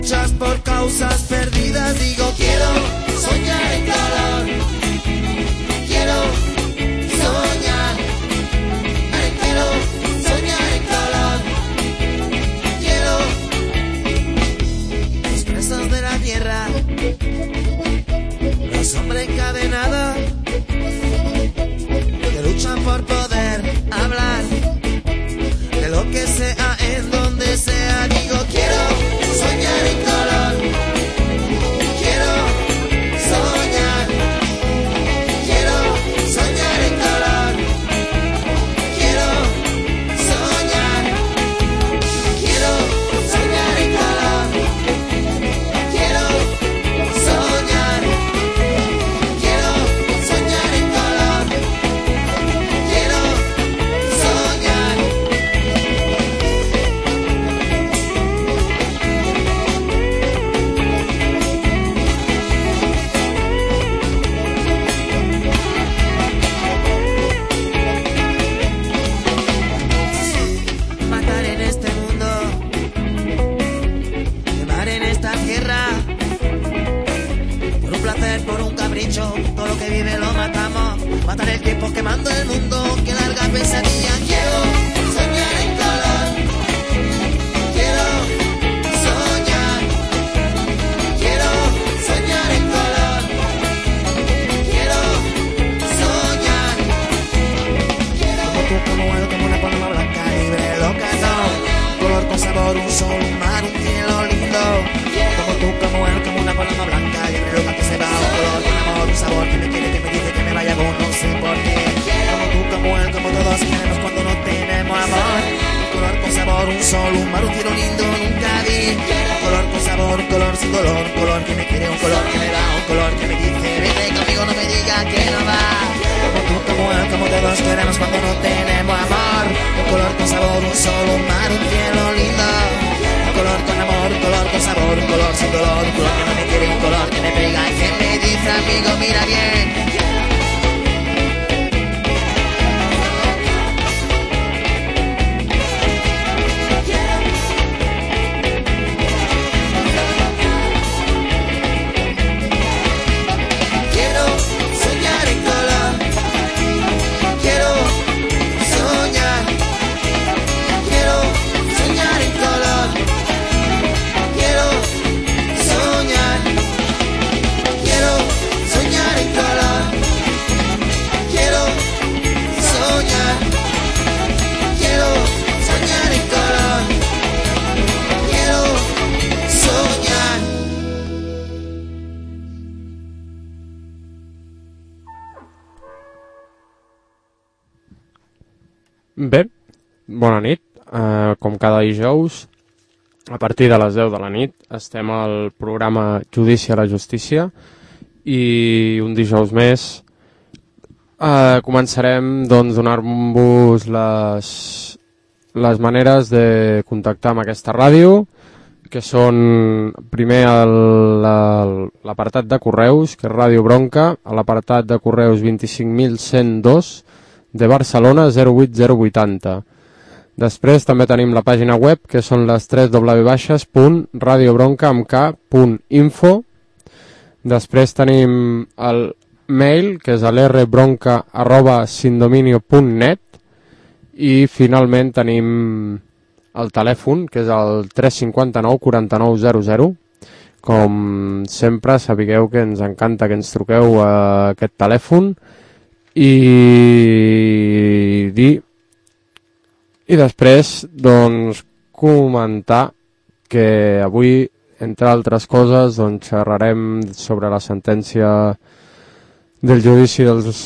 Luchas por causas perdidas, digo quiero soñar en color. Quiero soñar, quiero soñar en color. Quiero los presos de la tierra, los hombres encadenados que luchan por poder hablar de lo que sea en donde sea. Digo quiero soñar en color. Quiero soñar. Quiero soñar en color. Quiero soñar. Quiero soñar en color. Quiero soñar. Quiero soñar en color. Quiero soñar. Matar en este mundo, quemar en esta tierra, por un placer, por un capricho, todo lo que vive lo matamos. Matar el tiempo quemando el mundo, que larga pesadilla. Quiero soñar en color. Quiero soñar. Quiero soñar en color. Quiero soñar. Como tú, como él, como una paloma blanca, libre, loca, no. Color con sabor, un sol, un mar, un cielo lindo. Como tú, como él, como una paloma blanca, libre, loca, que se va. Un color con amor, un sabor, que me quiere, que me dice que me vaya con no sé por qué. Como tú, como él, como todos queremos cuando no tenemos amor. Un color con sabor, un sol, un mar, un cielo lindo, nunca vi. Un color con sabor, un color sin dolor, un color que me quiere, un color que me da, un color que me dice vete conmigo, no me digas que no va. Como tú, como él, como todos queremos cuando no tenemos amor. Un color con sabor, un sol, un mar, un cielo lindo. Un color con amor, un color con sabor, un color sin dolor, un color que no me quiere, un color que me pega y que me dice amigo, mira bien. Quiero soñar en color. Quiero soñar. Quiero soñar en color. Quiero soñar. Quiero soñar en color. Quiero soñar. Quiero soñar en color. Quiero soñar. Bé, bona nit. Com cada dijous, a partir de les 10 de la nit, estem al programa Judici a la Justícia i un dijous més començarem doncs, donant-vos les maneres de contactar amb aquesta ràdio, que són primer l'apartat de correus, que és Ràdio Bronca, a l'apartat de correus 25.102 de Barcelona 08080. Després també tenim la pàgina web, que són les www.radiobronca.info. Després tenim el mail, que és lrbronca@sindominio.net. I finalment tenim el telèfon, que és el 359 4900. Com sempre, sapigueu que ens encanta que ens truqueu a aquest telèfon i després doncs comentar que avui, entre altres coses, doncs xerrarem sobre la sentència del judici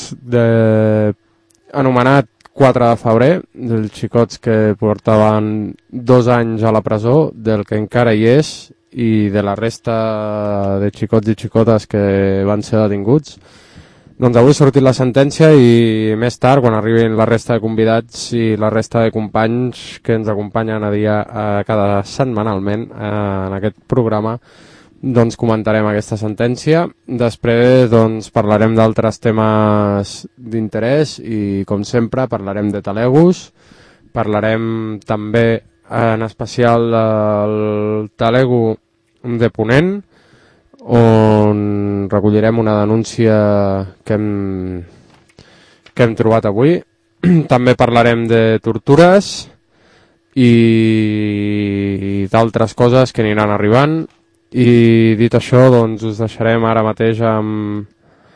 anomenat 4 de febrer, dels xicots que portaven 2 anys a la presó, del que encara hi és, i de la resta de xicots i xicotes que van ser detinguts. Doncs avui ha sortit la sentència i més tard, quan arribin la resta de convidats i la resta de companys que ens acompanyen cada setmanalment en aquest programa, doncs comentarem aquesta sentència. Després doncs, parlarem d'altres temes d'interès i, com sempre, parlarem de Telegus. Parlarem també en especial del Telegu de Ponent, on recollirem una denúncia que hem trobat avui. També parlarem de tortures i d'altres coses que aniran arribant. I dit això, doncs us deixarem ara mateix amb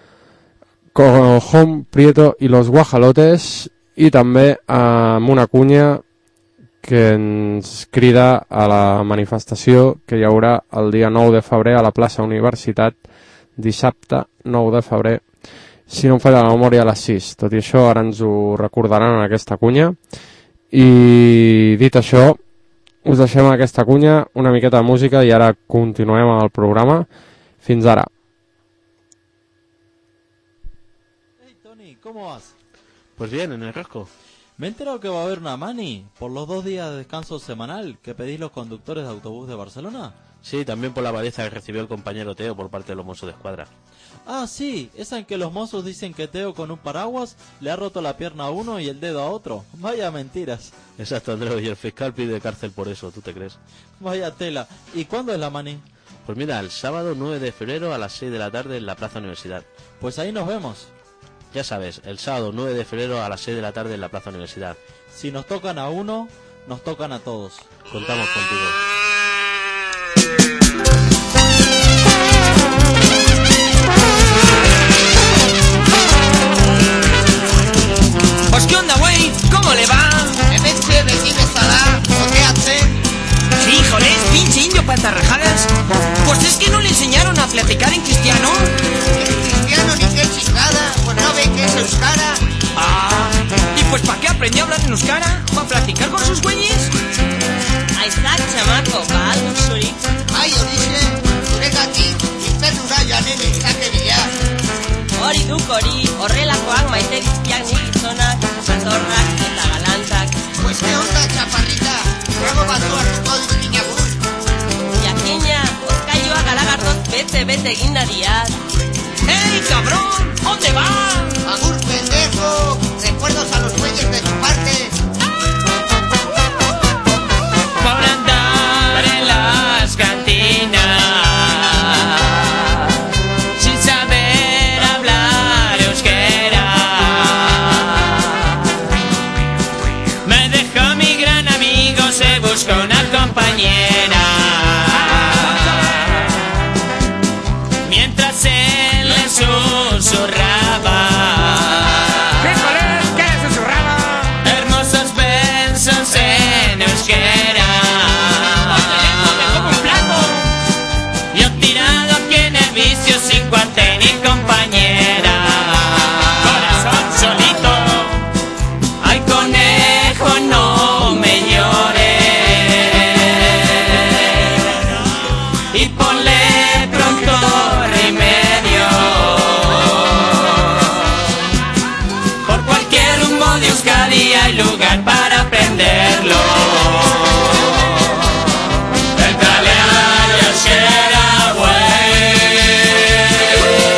Cojón Prieto i los Guajalotes i també amb una cunya que ens crida a la manifestació que hi haurà el dia 9 de febrer a la plaça Universitat, dissabte 9 de febrer, si no em falla la memòria, a les 6. Tot i això, ara ens ho recordaran en aquesta cunya. I dit això, us deixem en aquesta cunya una miqueta de música i ara continuem amb el programa. Fins ara. Hey Tony, ¿cómo vas? Pues bien, en el casco. Me he enterado que va a haber una mani por los 2 días de descanso semanal que pedís los conductores de autobús de Barcelona. Sí, también por la paliza que recibió el compañero Teo por parte de los mozos de escuadra. Ah, sí, esa en que los mozos dicen que Teo con un paraguas le ha roto la pierna a uno y el dedo a otro. Vaya mentiras. Exacto, Andreu, y el fiscal pide cárcel por eso, ¿tú te crees? Vaya tela. ¿Y cuándo es la mani? Pues mira, el sábado 9 de febrero a las 6 de la tarde en la Plaza Universidad. Pues ahí nos vemos. Ya sabes, el sábado 9 de febrero a las 6 de la tarde en la Plaza Universidad. Si nos tocan a uno, nos tocan a todos. Contamos contigo. Pues qué onda, güey, ¿cómo le va? Emeche, vecino Sadá, ¿o qué hace? Sí, joder, pinche indio pantarrajadas. Pues es que no le enseñaron a platicar en cristiano. El cristiano ni que chingada, pues no ve que es euskara. Ah, ¿y pues para qué aprendió a hablar en euskara? ¿Para platicar con sus güeyes? Ahí está, chamaco, va al Suri. Ai, horixe, zuregatik, infernura joanen egizakeria. Hori duk hori, horrelakoak maite dizkiak nik gizonak, jatorrak eta galantak. Pues qué onda, chaparrita, luego batu hartuko dizkinagun. Jakina, ozkailua garagardoz bete egindariat. ¡Ey, cabrón! ¿Dónde vas? Agur, pendejo, recuerdos a los güeyes de tu parte. Por andar en las cantinas sin saber hablar euskera, me dejó mi gran amigo, se buscó una compañera. Mientras él le susurraba. ¿Qué susurraba? Hermosos besos en euskera. Como un plato. Yo tirado aquí en el vicio sin cuartel ni compañera. Corazón solito. Ay, conejo, no me llores. Y ponle pronto remedio. Por cualquier rumbo de Euskadi hay lugar para aprenderlo. Entrale a la euskera, güey.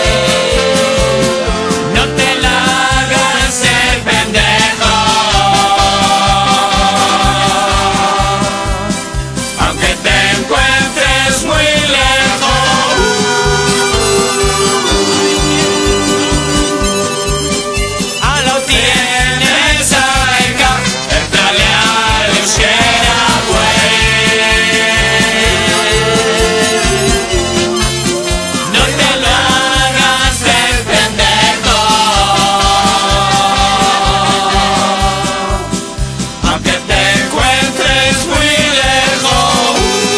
No te la hagas el pendejo. Aunque te encuentres muy lejos. A lo tienes acá. Entrale a la euskera, güey. No te lo hagas el pendejo. Aunque te encuentres muy lejos.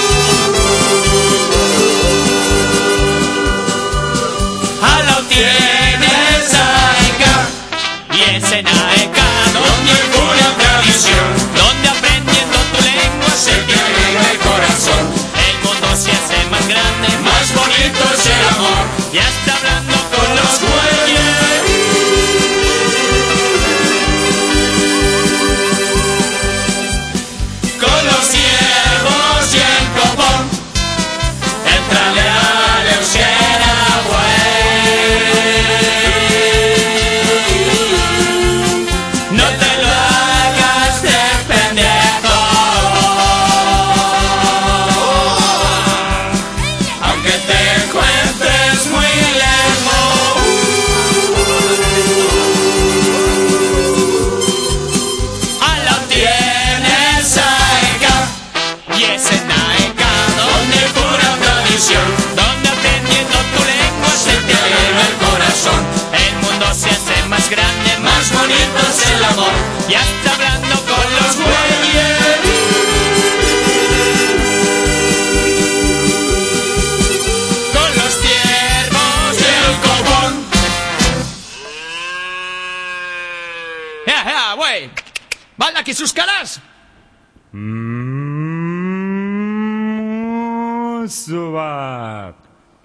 A lo tienes acá. Y es en AECA donde hay pura tradición, donde aprendiendo tu lengua se te alegra el corazón. El mundo se hace más grande, más bonito es el amor. Ya está hablando con los güeyes. Con los ciegos y el copón. Entrale a la euskera, güey. No te lo hagas de pendejo. Baldak euskaraz! Zubat!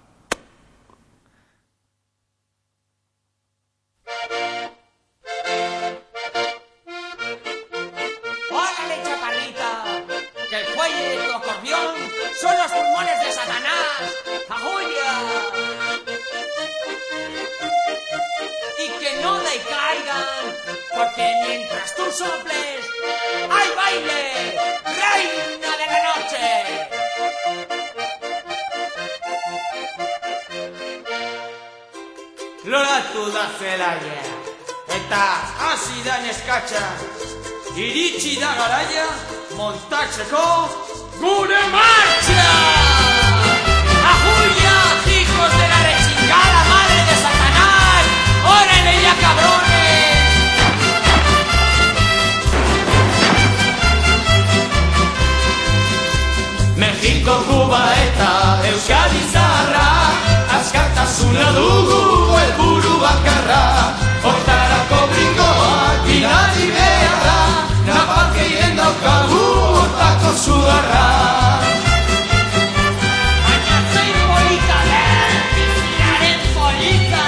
¡Órale, chaparrita! Que el fuelle de tu acordeón son los pulmones de Satanás. ¡Ajuya! Y que no decaigan, porque mientras tú soples, ¡hay baile! ¡Reina de la noche! Loratu da zelaia, eta hasi da neskatxa, iritsi da garaia, montatzeko gure martxa! ¡Ajuya, hijos de la rechingada madre de Satanás! ¡Órale ya, cabrones! México, Cuba eta Euskadi zaharra, askatasuna dugu helburu bakarra, hortarako gringoak bidali beharra, napalkeien daukagu hortako sugarra. Baina zein polita den, biziraren polita!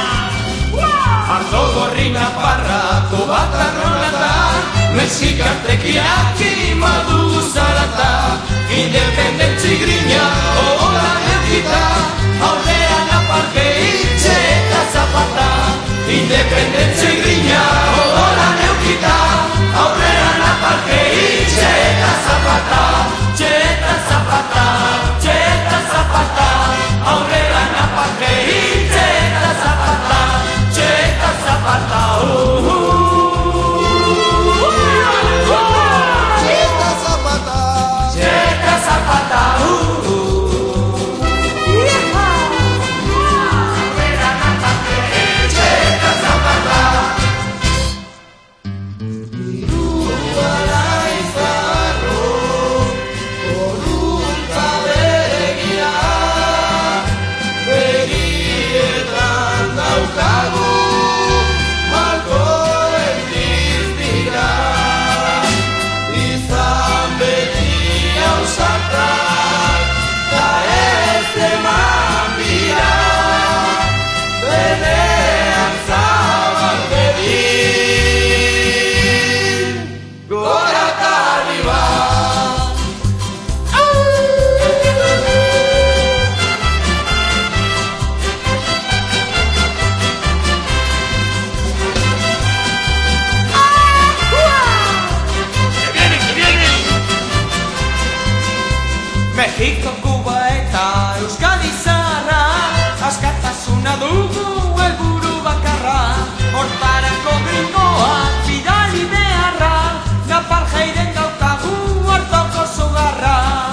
Ardo gorri naparra, kubatarronata, mexikartekiak imadugu zarata, independentzi grina, ogolan edita, aurrera naparke itxe eta zapata. Independentzi grina, ogolan eukita, aurrera naparke itxe eta zapata. Txeta zapata, txeta zapata, aurrera naparke itxe eta zapata. Txeta zapata, Zapata, México, Cuba eta Euskadi zaharra, askatasuna dugu helburu bakarra, hortarako gringoak bidali beharra, naparjeiden daukagu hartoko sugarra.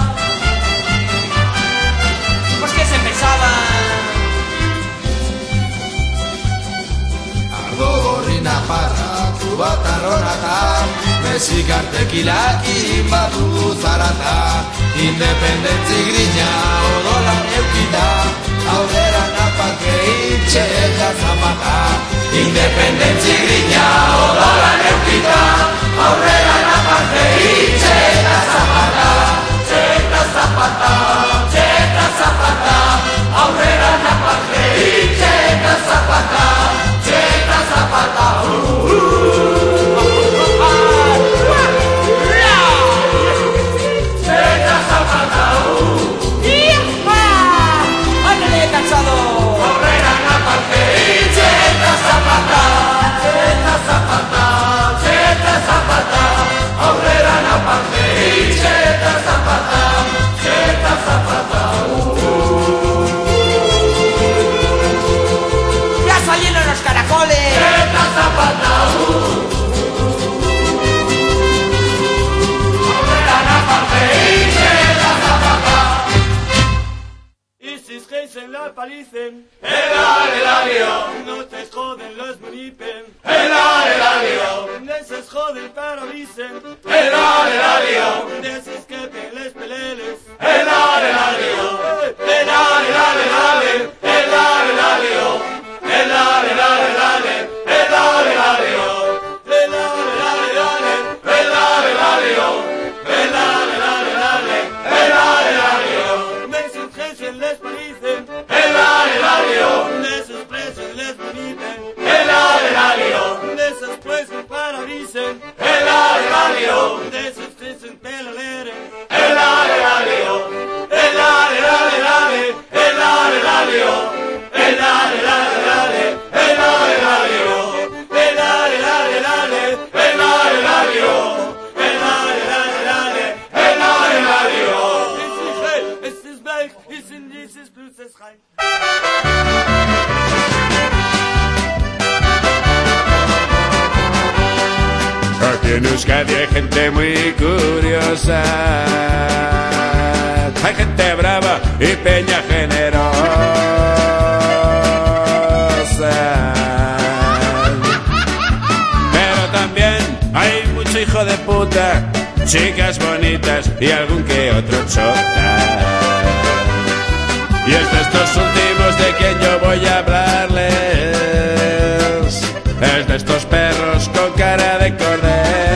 Pues que se pensaban. Ardo gorri naparra, kubatarronata, mexikartekilak inbadu zarata, independentzi grina, odolan eukita, aurrera naparke itxe eta zapata. Independentzi grina, odolan eukita, aurrera naparke itxe eta zapata. Txeta zapata, txeta zapata, aurrera naparke itxe eta zapata. Txeta zapata, Aurrera naparke itxe eta zapata. Txeta zapata, txeta zapata, aurrera naparke itxe eta zapata. Txeta zapata, ¡ya salieron los caracoles! Txeta zapata, aurrera naparke itxe eta zapata. En la palicen, ¡Elario! no te joden los munipen, ¡Elario! de esos joden parabisen, ¡Elario! de esos que peles peleles, ¡Elario! ¡Elario! ¡Elario! les palicen. Les expressen, les boniten. Les expressen, paradisen. Les expressen, pelaleren. Es ist Belg, es sind dieses Blues rein. Aquí en Euskadi hay gente muy curiosa, hay gente brava y peña generosa, pero también hay mucho hijo de puta, chicas bonitas y algún que otro chota. Y es de estos últimos de quien yo voy a hablarles, es de estos perros con cara de corderos,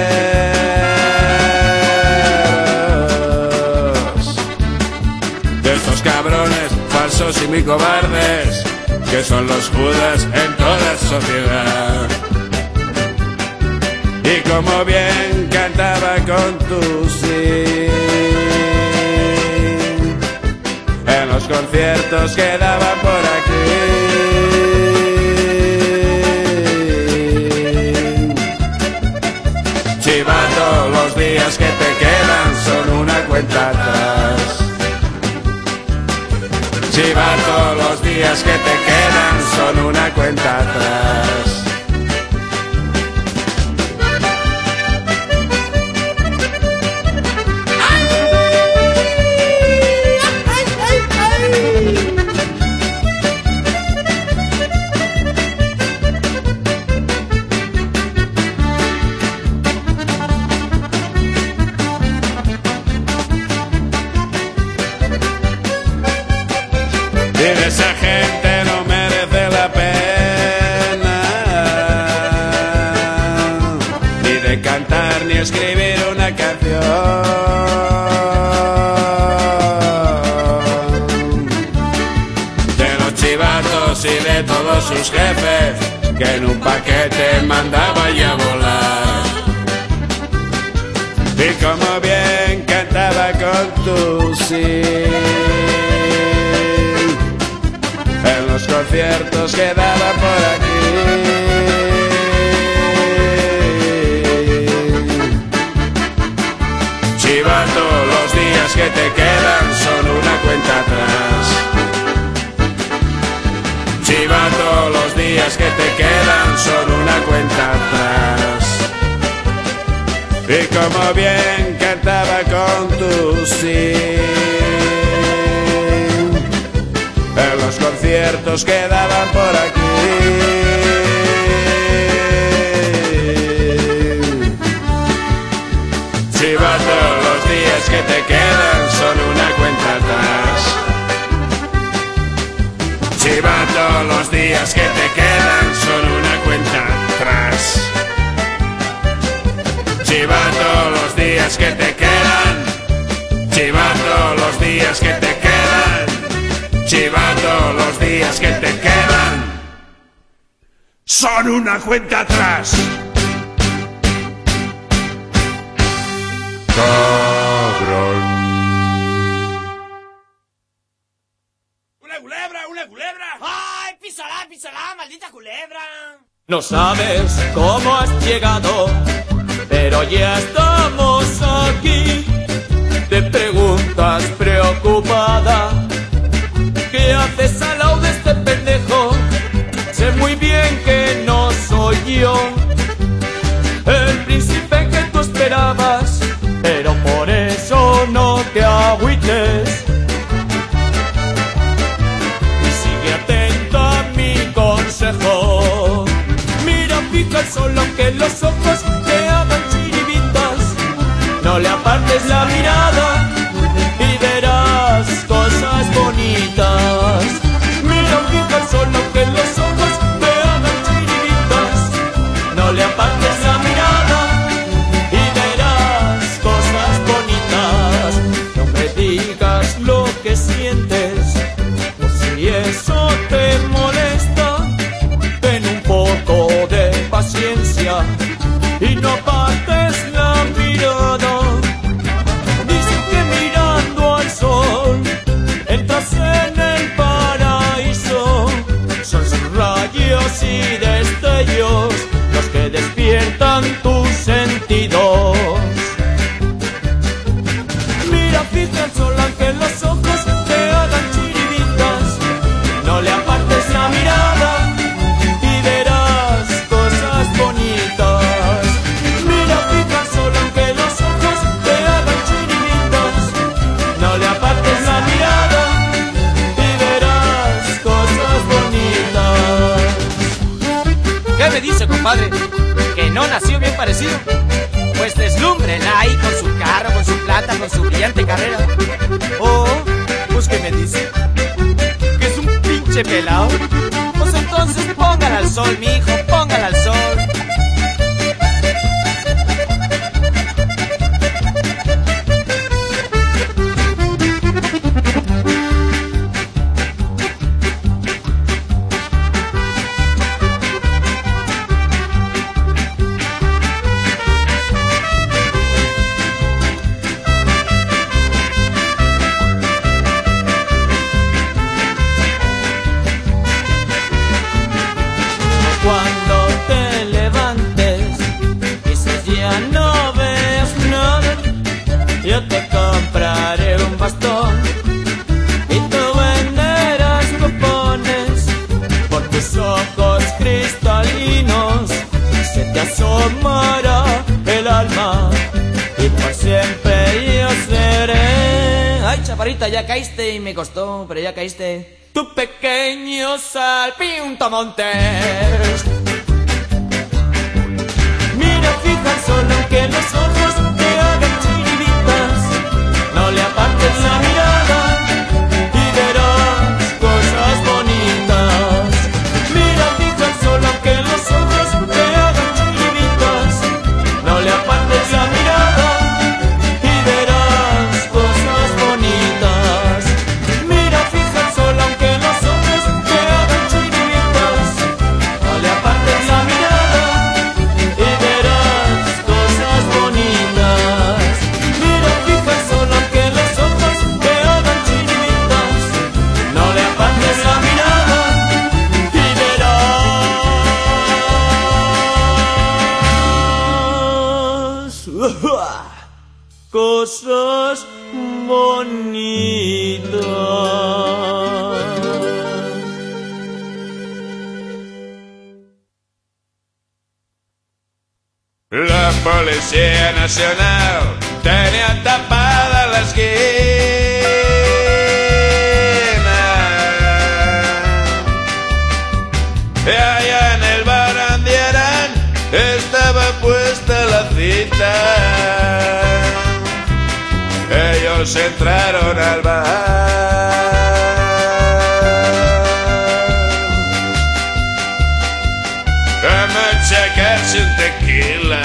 de estos cabrones falsos y muy cobardes, que son los Judas en toda sociedad. Y como bien cantaba con tu sí, en los conciertos que daban por aquí, chivato, los días que te quedan son una cuenta atrás. Chivato, los días que te quedan son una cuenta atrás. Y de esa gente no merece la pena ni de cantar ni escribir una canción. De los chivatos y de todos sus jefes que en un paquete mandaba ya volar. Y como bien cantaba con tu sí, en los conciertos que daban por aquí, chivato, los días que te quedan son una cuenta atrás. Chivato, los días que te quedan son una cuenta atrás. Y como bien cantaba con tu sí, en los conciertos que daban por aquí, chivato, los días que te quedan son una cuenta atrás. Chivato, los días que te quedan son una cuenta atrás. Chivato, los días que te quedan. Chivato, los días que te quedan. Chivato, los días que te quedan son una cuenta atrás. Cabrón. ¡Una culebra! ¡Ay, písala, maldita culebra! No sabes cómo has llegado, pero ya estamos aquí. Te preguntas preocupada, ¿qué haces al lado de este pendejo? Sé muy bien que no soy yo el príncipe que tú esperabas, pero por eso no te agüites. Y sigue atento a mi consejo. Mira fija el sol aunque los ojos te hagan chiribitas. No le apartes la mirada y verás cosas bonitas. Mira fija el sol aunque los ojos te hagan chiribitas. No le apartes la mirada y verás cosas bonitas. No me digas lo que sientes, y destellos los que despiertan tus sentidos. Mira, fija el sol aunque los ojos te hagan chiribitas, no le apartes la mirada y verás cosas bonitas. Mira, fija el sol aunque los ojos te hagan chiribitas, no le apartes la mirada y verás cosas bonitas. ¿Qué me dice, compadre? ¿Que no nació bien parecido? Pues deslúmbrela ahí con su carro, con su plata, con su brillante carrera. Oh, pues ¿qué me dice? ¿Que es un pinche pelao? Pues entonces póngala al sol, mijo, póngala al sol. Cuando te levantes, dices ya no ves nada, yo te compraré un bastón y tú venderás cupones. Por tus ojos cristalinos se te asomará el alma y por siempre yo seré. Ay, chaparrita, ya caíste y me costó, pero ya caíste. Tu pequeño salpintamontes. Mira, fija el sol aunque los ojos te hagan chiribitas, no le apartes la mirada y verás cosas bonitas. Mira, fija el sol aunque los ojos te hagan chiribitas, no le apartes la mirada y verás cosas bonitas. Mira, fija el sol aunque los ojos te hagan chiribitas, no le apartes la mirada y verás cosas bonitas. Mira, fija el sol aunque los ojos te hagan chiribitas, no le apartes la mirada y verás cosas bonitas. La Policía Nacional tenía tapada la esquina y allá en el Barandierán estaba puesta la cita. Ellos entraron al bar a machacarse un tequila.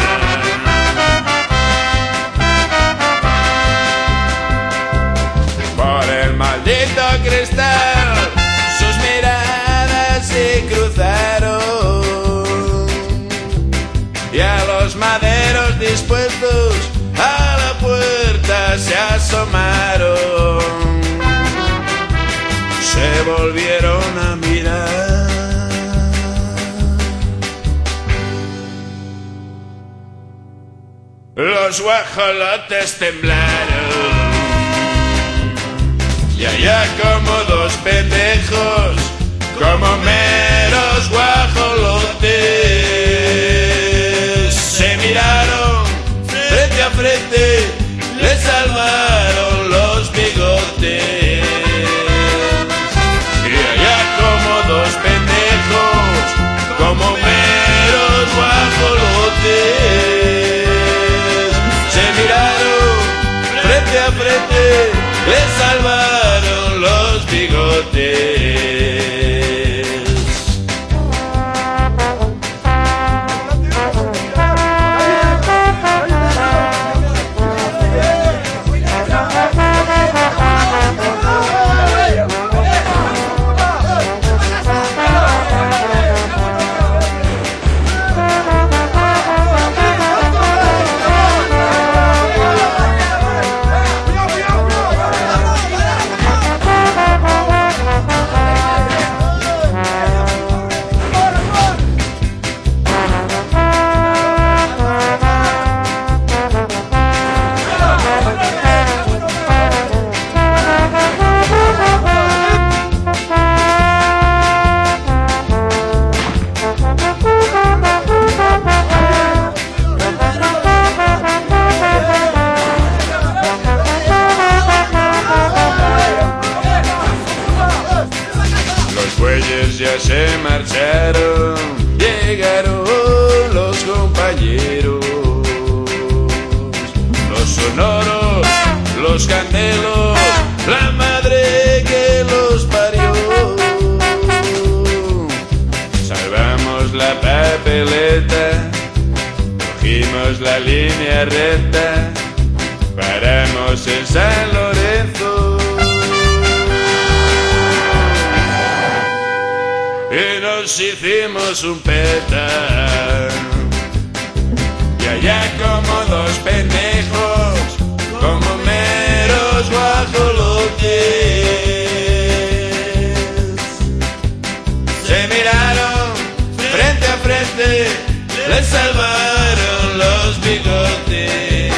Por el maldito cristal sus miradas se cruzaron y a los maderos dispuestos a la puerta se asomaron, se volvieron a mirar. Los guajolotes temblaron y allá como dos pendejos, como meros guajolotes, se miraron frente a frente, le salvaron los bigotes. Y allá como dos pendejos, como meros guajolotes, se miraron frente a frente, le salvaron los bigotes. ellos ya se marcharon, llegaron los compañeros, los sonoros, los candelos, la madre que los parió. Salvamos la papeleta, cogimos la línea recta, paramos en San Lorenzo y nos hicimos un peta. Y allá como dos pendejos, como meros guajolotes, se miraron frente a frente, les salvaron los bigotes.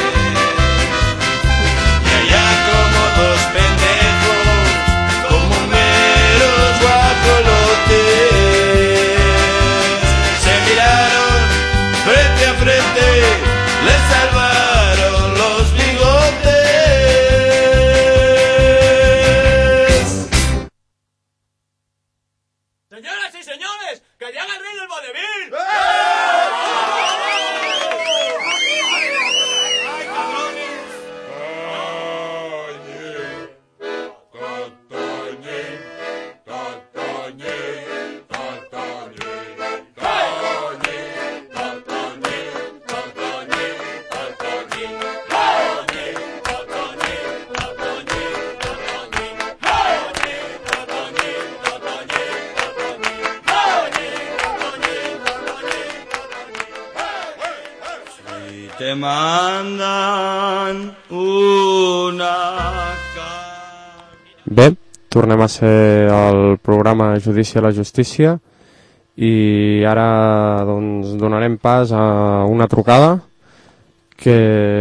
Y allá como dos pendejos, como meros guajolotes, se miraron frente a frente, les salvaron los bigotes. Señoras y señores, que llega el rey del vodevil. Te mandan una Bé, tornem a ser al programa Judici a la Justícia i ara doncs, donarem pas a una trucada que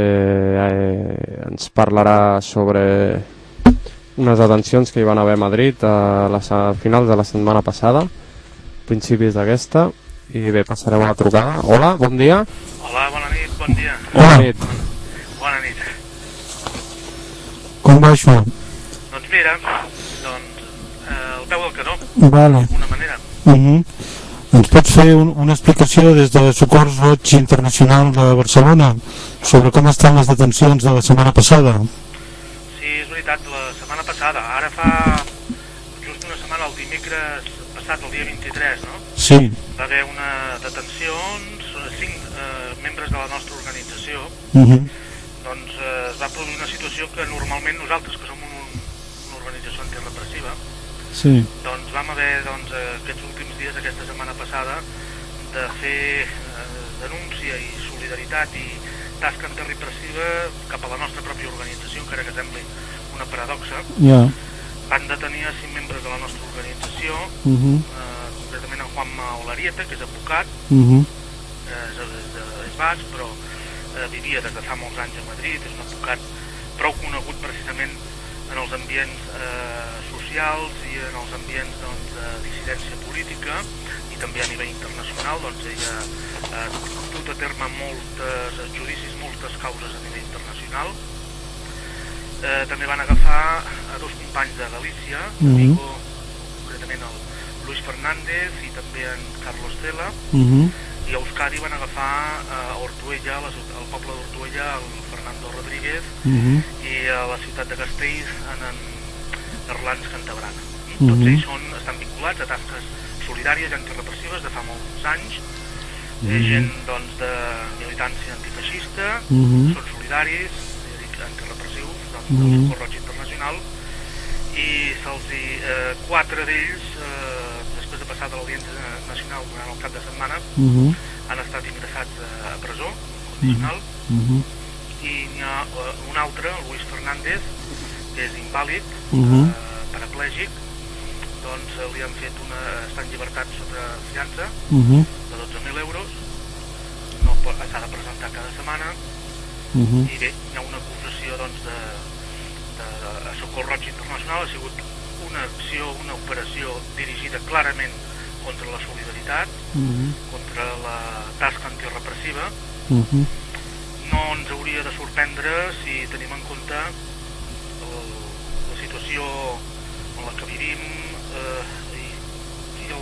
ens parlarà sobre unes detencions que hi van haver a Madrid a finals de la setmana passada, principis d'aquesta, i bé, passarem a la trucada. Hola, bon dia. Hola, bona nit, bon dia. Bona nit. Bona nit. Com va això? Doncs mira, al peu del canó, Vale. d'alguna manera. Ens pots fer una explicació des de Socors Roig Internacional de Barcelona sobre com estan les detencions de la setmana passada? Sí, és veritat, la setmana passada, ara fa just una setmana, el dimecres passat, el dia 23, no? Sí. Va haver una detencions, 5 membres de la nostra organització, doncs es va produir una situació que normalment nosaltres, que som una organització antirepressiva, sí, doncs vam haver aquests últims dies, aquesta setmana passada, de fer denúncia i solidaritat i tasca antirepressiva cap a la nostra pròpia organització, encara que sembli una paradoxa. Van detenir a 5 membres de la nostra organització, concretament en Juanma Olarieta, que és advocat, és basc, però vivia des de fa molts anys a Madrid, és un advocat prou conegut precisament en els ambients socials i en els ambients de dissidència política i també a nivell internacional. Ella ha dut a terme molts judicis, moltes causes a nivell internacional. També van agafar a 2 companys de Galícia, Vigo, concretament el Luis Fernández i també en Carlos Cela, i a Euskadi van agafar a Ortuella, al poble d'Ortuella, el Fernando Rodríguez, i a la ciutat de Castells, en Erlans Cantabrana. Tots ells estan vinculats a tasques solidàries i antirepressives de fa molts anys, gent de militància antifeixista, són solidaris, antirepressius, del Socors Roig Internacional, i 4 d'ells, després de passar de l'Audiència Nacional durant el cap de setmana, han estat ingressats a presó condicional, i n'hi ha un altre, el Luis Fernández, que és invàlid, paraplègic, doncs li han fet està en llibertat sota fiança de 12.000 euros, s'ha de presentar cada setmana, i bé, hi ha una acusació de Socors Roig Internacional, ha sigut una acció, una operació dirigida clarament contra la solidaritat, contra la tasca antirepressiva. No ens hauria de sorprendre si tenim en compte la situació en la que vivim i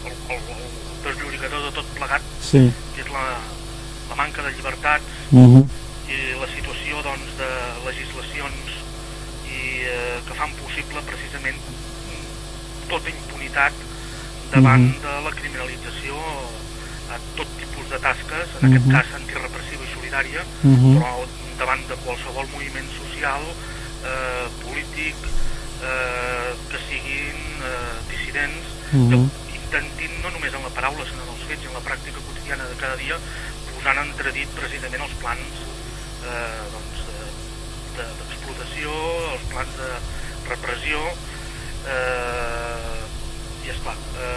desllorigador de tot plegat, Sí. que és la manca de llibertats i la situació doncs, de legislacions que fan possible precisament tota impunitat davant de la criminalització a tot tipus de tasques, en aquest cas antirepressiva i solidària, però davant de qualsevol moviment social, polític, que siguin dissidents, que intentin, no només en la paraula, sinó en els fets i en la pràctica quotidiana de cada dia, posant en entredit precisament els plans d'explotació, els plans de repressió, i esclar,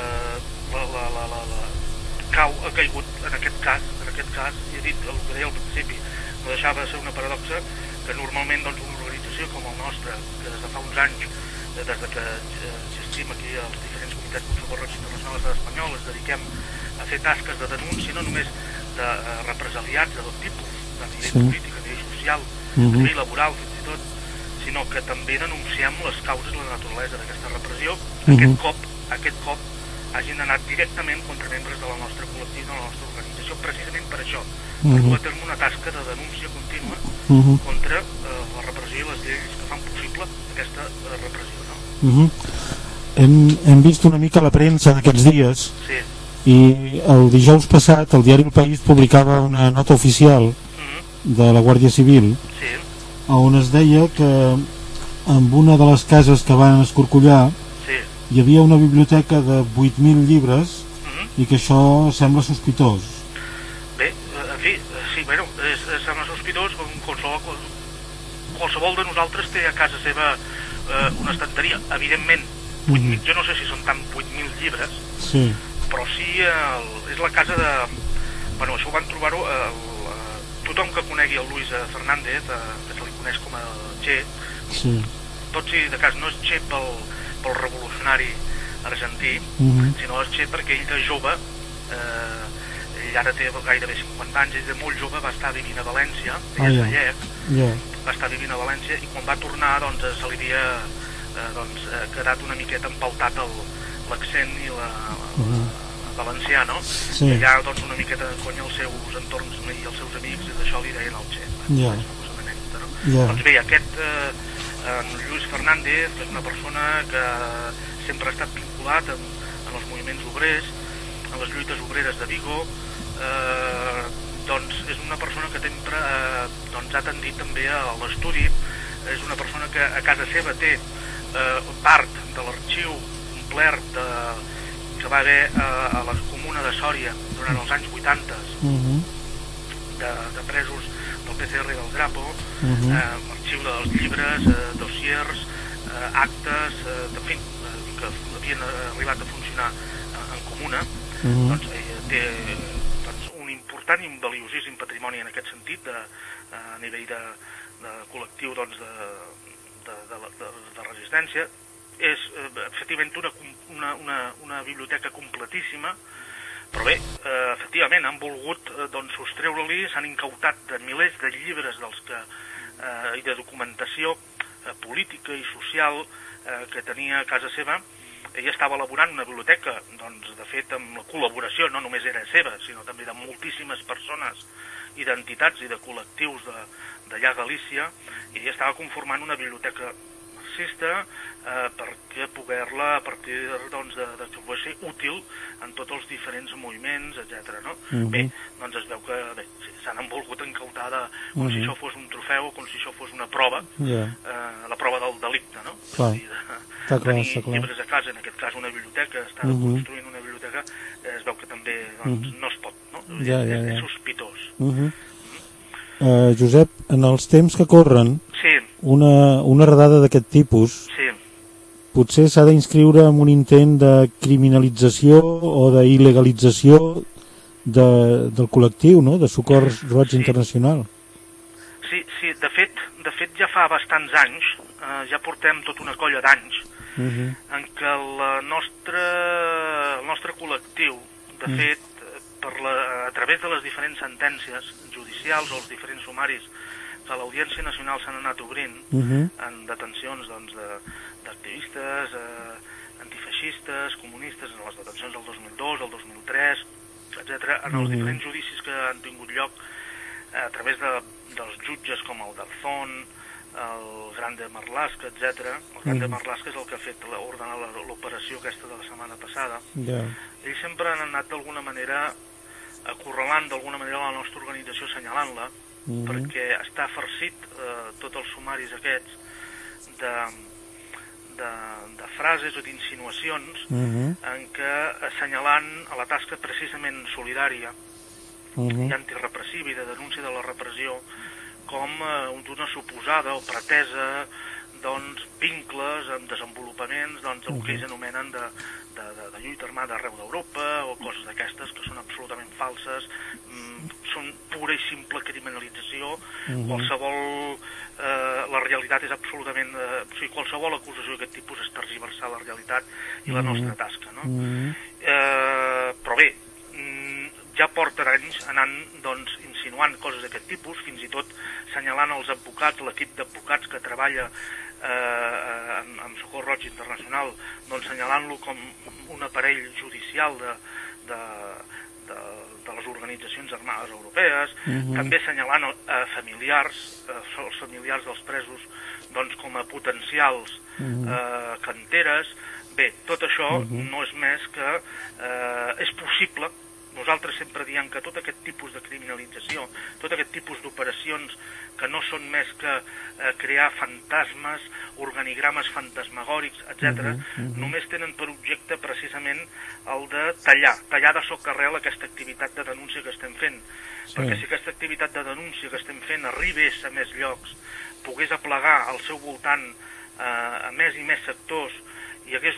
ha caigut en aquest cas, i he dit el que deia al principi, no deixava de ser una paradoxa que normalment doncs, una organització com el nostre, que des de fa uns anys, des de que existim aquí als diferents comitès de socorros internacionals de l'estat espanyol, ens dediquem a fer tasques de denúncia, no només de represaliats de tot tipus, a nivell polític, a nivell social, a nivell laboral fins i tot, sinó que també denunciem les causes i la naturalesa d'aquesta repressió. Aquest cop hagin anat directament contra membres del nostre col·lectiu, de la nostra organització, precisament per això, per dur a terme una tasca de denúncia contínua contra la repressió i les lleis que fan possible aquesta repressió. Hem vist una mica la premsa d'aquests dies i el dijous passat el diari El País publicava una nota oficial de la Guàrdia Civil on es deia que en una de les cases que van escorcollar hi havia una biblioteca de 8.000 llibres i que això sembla sospitós. Bé, en fi, sí, bueno, sembla sospitós com qualsevol de nosaltres té a casa seva una estanteria. Evidentment, jo no sé si són tant 8.000 llibres, però sí és la casa de... Bueno, això ho van trobar-ho... Tothom que conegui el Luis Fernández, que se li coneix com a Che, tot si de cas no és Che pel revolucionari argentí, sinó és Che perquè ell de jove, ell ara té gairebé 50 anys, ell de molt jove va estar vivint a València, ell és gallec, va estar vivint a València i quan va tornar doncs, se li havia quedat una miqueta empaltat l'accent i valencià, no? I allà doncs una miqueta de conya els seus entorns i els seus amics i d'això li deien el Che. És una cosa d'anècdota, no? Doncs bé, aquest en Lluís Fernández, que és una persona que sempre ha estat vinculat en els moviments obrers, en les lluites obreres de Vigo, doncs és una persona que sempre ha tendit també a l'estudi, és una persona que a casa seva té part de l'arxiu complet que va haver a la comuna de Sòria durant els anys 80 de presos del PCR i del Grapo, l'arxiu dels llibres, dossiers, actes, en fi, que havien arribat a funcionar en comuna, doncs té un important i un valiosíssim patrimoni en aquest sentit a nivell de col·lectiu de resistència. És efectivament una biblioteca completíssima, però bé, efectivament han volgut sostreure-li, s'han incautat de milers de llibres i de documentació política i social que tenia a casa seva. Ell estava elaborant una biblioteca, de fet amb la col·laboració, no només era seva, sinó també de moltíssimes persones i d'entitats i de col·lectius d'allà a Galícia, i ell estava conformant una biblioteca marxista perquè poder-la a partir de que pugui ser útil en tots els diferents moviments, etc. Bé, doncs es veu que s'han volgut encautar com si això fos un trofeu o com si això fos una prova, la prova del delicte, no? Tenir llibres a casa, en aquest cas una biblioteca, estar construint una biblioteca, es veu que també no es pot, no? És sospitós. Josep, en els temps que corren, una redada d'aquest tipus potser s'ha d'inscriure en un intent de criminalització o d'il·legalització del col·lectiu, no?, de Socors Roig Internacional. Sí, de fet ja fa bastants anys, ja portem tota una colla d'anys, en què el nostre col·lectiu, de fet, a través de les diferents sentències judicials o els diferents sumaris que l'Audiència Nacional s'han anat obrint en detencions d'activistes, antifeixistes, feixistes, comunistes, en les detencions del 2002, del 2003, etc., en els diferents judicis que han tingut lloc a través dels jutges com el d'Arzón, el Grande Marlaska, etc. El Grande Marlaska és el que ha fet ordenar l'operació aquesta de la setmana passada. Ells sempre han anat d'alguna manera acorralant d'alguna manera la nostra organització, assenyalant-la, perquè està farcit tots els sumaris aquests de frases o d'insinuacions en què assenyalant a la tasca precisament solidària i antirepressiva i de denúncia de la repressió com una suposada o pretesa vincles amb desenvolupaments del que ells anomenen de lluita armada arreu d'Europa o coses d'aquestes que són absolutament falses, són pura i simple criminalització. La realitat és absolutament... O sigui, qualsevol acusació d'aquest tipus és tergiversar la realitat i la nostra tasca, no? Però bé, ja porten anys anant insinuant coses d'aquest tipus, fins i tot assenyalant els advocats, l'equip d'advocats que treballa amb Socorro Roig Internacional, assenyalant-lo com un aparell judicial de les organitzacions armades europees, també assenyalant familiars, els familiars dels presos com a potencials canteres. Bé, tot això no és més que és possible. Nosaltres sempre diem que tot aquest tipus de criminalització, tot aquest tipus d'operacions que no són més que crear fantasmes, organigrames fantasmagòrics, etc., només tenen per objecte precisament el de tallar de socarrel aquesta activitat de denúncia que estem fent. Perquè si aquesta activitat de denúncia que estem fent arribés a més llocs, pogués aplegar al seu voltant a més i més sectors, hi hagués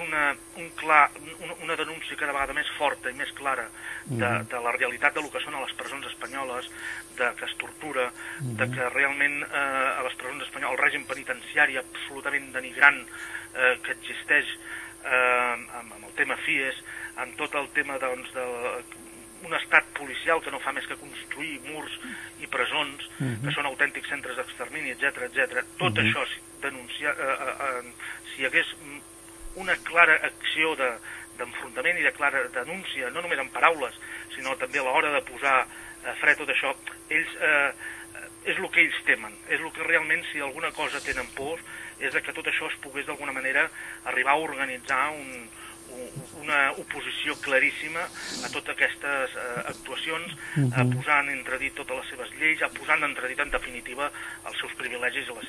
una denúncia cada vegada més forta i més clara de la realitat del que són a les presons espanyoles, de que es tortura, de que realment a les presons espanyoles el règim penitenciari absolutament denigrant que existeix amb el tema FIES, amb tot el tema d'un estat policial que no fa més que construir murs i presons, que són autèntics centres d'extermini, etc. Tot això, si hi hagués una clara acció d'enfrontament i de clara denúncia, no només en paraules, sinó també a l'hora de posar fre a tot això, ells és el que ells temen, és el que realment, si alguna cosa tenen por, és que tot això es pogués d'alguna manera arribar a organitzar una oposició claríssima a totes aquestes actuacions, a posar en entredit totes les seves lleis, a posar en entredit en definitiva els seus privilegis i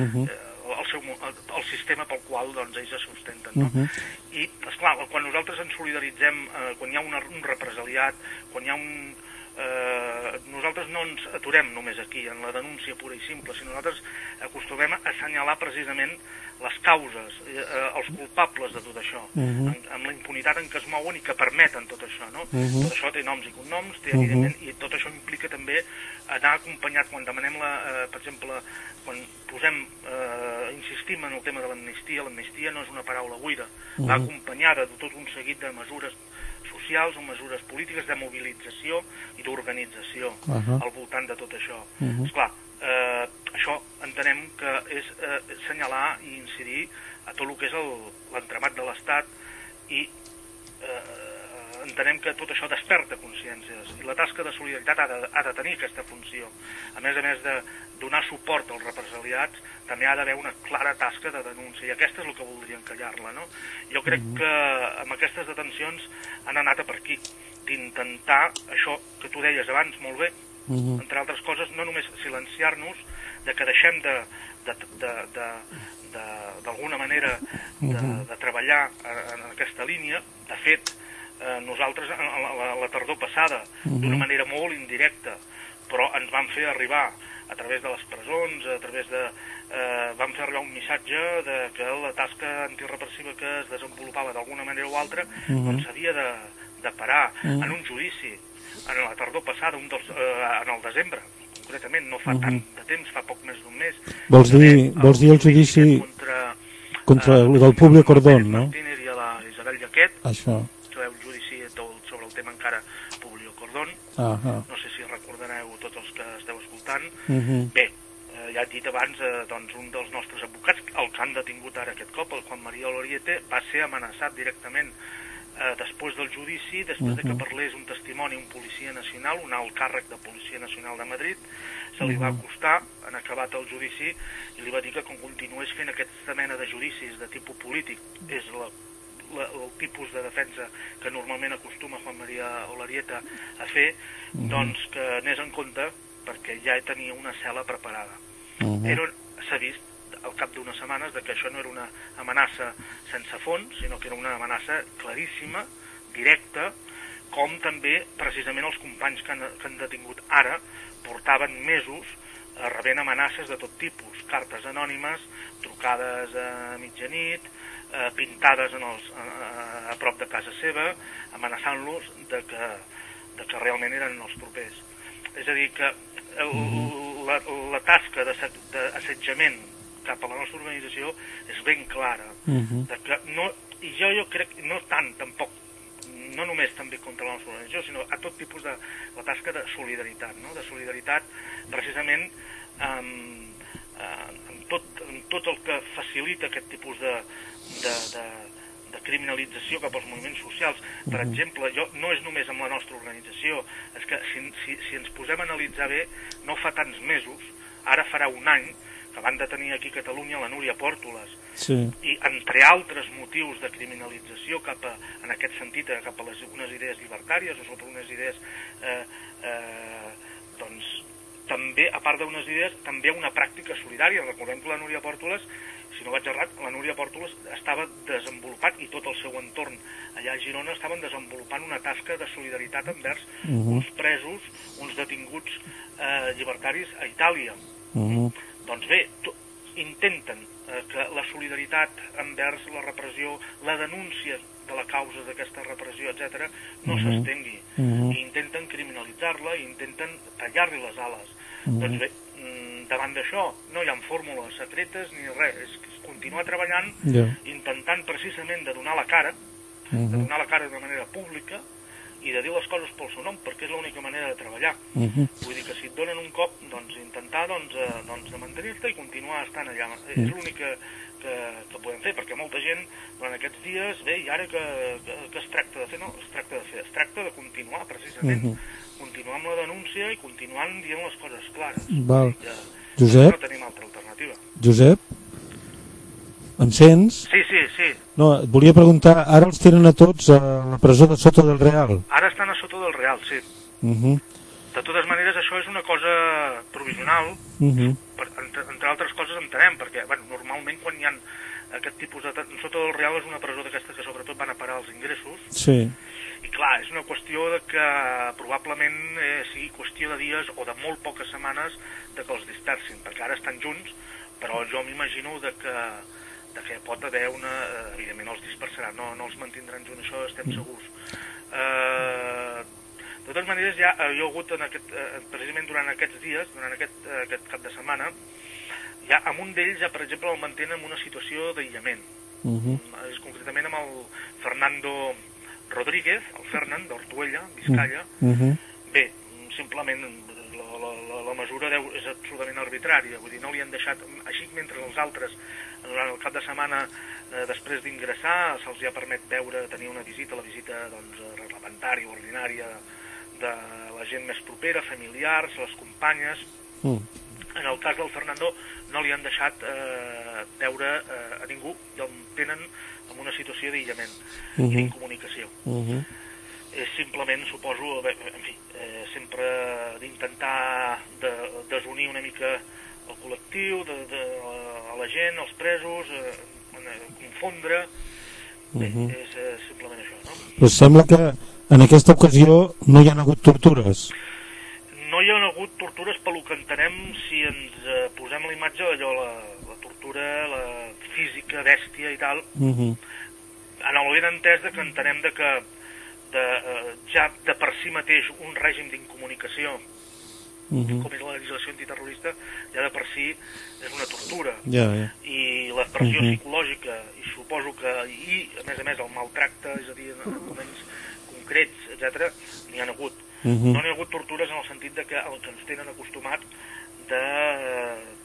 el sistema pel qual ells es sustenten. No? I, esclar, quan nosaltres ens solidaritzem, quan hi ha un represaliat, quan hi ha nosaltres no ens aturem només aquí, en la denúncia pura i simple, sinó nosaltres acostumem a assenyalar precisament les causes, els culpables de tot això, amb la impunitat en què es mouen i que permeten tot això, no? Tot això té noms i cognoms, evidentment, i tot això implica també anar acompanyat, quan demanem per exemple, quan insistim en el tema de l'amnistia no és una paraula buida, va acompanyada de tot un seguit de mesures socials o mesures polítiques de mobilització i d'organització al voltant de tot això. Esclar, això entenem que és assenyalar i incidir a tot el que és l'entramat de l'Estat i entenem que tot això desperta consciències i la tasca de solidaritat ha de tenir aquesta funció. A més de donar suport als represaliats, també ha d'haver una clara tasca de denúncia i aquesta és el que voldria encallar-la, no? Jo crec que amb aquestes detencions han anat a per aquí, d'intentar això que tu deies abans molt bé, entre altres coses, no només silenciar-nos, de que deixem d'alguna manera de treballar en aquesta línia. De fet, nosaltres la tardor passada, d'una manera molt indirecta, però ens van fer arribar a través de les presons, vam fer arribar un missatge de que la tasca antirepressiva que es desenvolupava d'alguna manera o altra s'havia de parar en un judici en la tardor passada, en el desembre, concretament, no fa tant de temps, fa poc més d'un mes. Vols dir el judici contra el del Publio Cordón, no? Martínez i a la Isabel Jaquet. Això. Sabeu el judici sobre el tema encara Publio Cordón. No sé si recordareu tots els que esteu escoltant. Bé, hi ja he dit abans, doncs un dels nostres advocats, el que han detingut ara aquest cop, el Juan María Olariete, va ser amenaçat directament després del judici, després de que parlés un testimoni, un policia nacional, un alt càrrec de Policia Nacional de Madrid, se li va acostar, en acabat el judici, i li va dir que quan continués fent aquesta mena de judicis de tipus polític, és el tipus de defensa que normalment acostuma Juan María Olarieta a fer, doncs que anés en compte, perquè ja tenia una cel·la preparada. S'ha vist al cap d'unes setmanes que això no era una amenaça sense fons, sinó que era una amenaça claríssima, directa, com també precisament els companys que han detingut ara portaven mesos rebent amenaces de tot tipus, cartes anònimes, trucades a mitjanit, pintades a prop de casa seva, amenaçant-los de que realment eren els propers. És a dir, que la tasca d'assetjament cap a la nostra organització és ben clara. I jo crec, no tant tampoc, no només també contra la nostra organització, sinó a tot tipus de la tasca de solidaritat, no? De solidaritat precisament en tot el que facilita aquest tipus de criminalització cap als moviments socials. Per exemple, no és només amb la nostra organització, és que si ens posem a analitzar bé, no fa tants mesos, ara farà un any, que van detenir aquí a Catalunya la Núria Pòrtoles, i entre altres motius de criminalització en aquest sentit, cap a unes idees llibertàries o sobre unes idees doncs també, a part d'unes idees, també una pràctica solidària. Recordem que la Núria Pòrtoles, si no vaig errat, la Núria Pòrtoles estava desenvolupant, i tot el seu entorn allà a Girona estaven desenvolupant una tasca de solidaritat envers uns presos, uns detinguts llibertaris a Itàlia. Doncs bé, intenten que la solidaritat envers la repressió, la denúncia de la causa d'aquesta repressió, etc., no s'estengui. I intenten criminalitzar-la i intenten tallar-li les ales. Doncs bé, davant d'això no hi ha fórmules secretes ni res, és continuar treballant, intentant precisament de donar la cara, d'una manera pública, i de dir les coses pel seu nom, perquè és l'única manera de treballar. Vull dir que si et donen un cop, doncs intentar de mantenir-te i continuar estant allà. És l'únic que podem fer, perquè molta gent durant aquests dies, bé, i ara que es tracta de fer? No, es tracta de continuar, precisament. Continuar amb la denúncia i continuar dient les coses clares. Josep? No tenim altra alternativa. Josep? Em sents? Sí. No, et volia preguntar, ara els tenen a tots a la presó de Soto del Real? Ara estan a Soto del Real, sí. De totes maneres, això és una cosa provisional, entre altres coses entenem, perquè normalment quan hi ha aquest tipus de... Soto del Real és una presó d'aquestes que sobretot van a parar els ingressos, i clar, és una qüestió de que probablement sigui qüestió de dies o de molt poques setmanes de que els dispersin, perquè ara estan junts, però jo m'imagino de que pot haver evidentment els dispersaran, no els mantindran junts, això estem segurs. De totes maneres, ja hi ha hagut precisament durant aquests dies, durant aquest cap de setmana, ja amb un d'ells, per exemple, el mantenen en una situació d'aïllament. És concretament amb el Fernando Rodríguez, el Fernan, d'Ortuella, Vizcaya. Bé, simplement la mesura és absolutament arbitrària, vull dir, no li han deixat, així mentre els altres durant el cap de setmana després d'ingressar se'ls ha permet tenir una visita, la visita reglamentària, ordinària de la gent més propera, familiars, les companyes. En el cas del Fernando no li han deixat veure a ningú i el tenen en una situació d'aïllament i d'incomunicació. És simplement, suposo, en fi, sempre d'intentar desunir una mica el col·lectiu, a la gent, els presos, confondre. Bé, és simplement això, no? Però sembla que en aquesta ocasió no hi ha hagut tortures. No hi ha hagut tortures pel que entenem, si ens posem la imatge d'allò, la tortura, la física, bèstia i tal, en el ben entès que entenem que ja de per si mateix un règim d'incomunicació com és la legislació antiterrorista ja de per si és una tortura i la pressió psicològica i suposo que a més el maltracte, és a dir, en moments concrets, etc., n'hi ha hagut. No n'hi ha hagut tortures en el sentit que el que ens tenen acostumat de tracte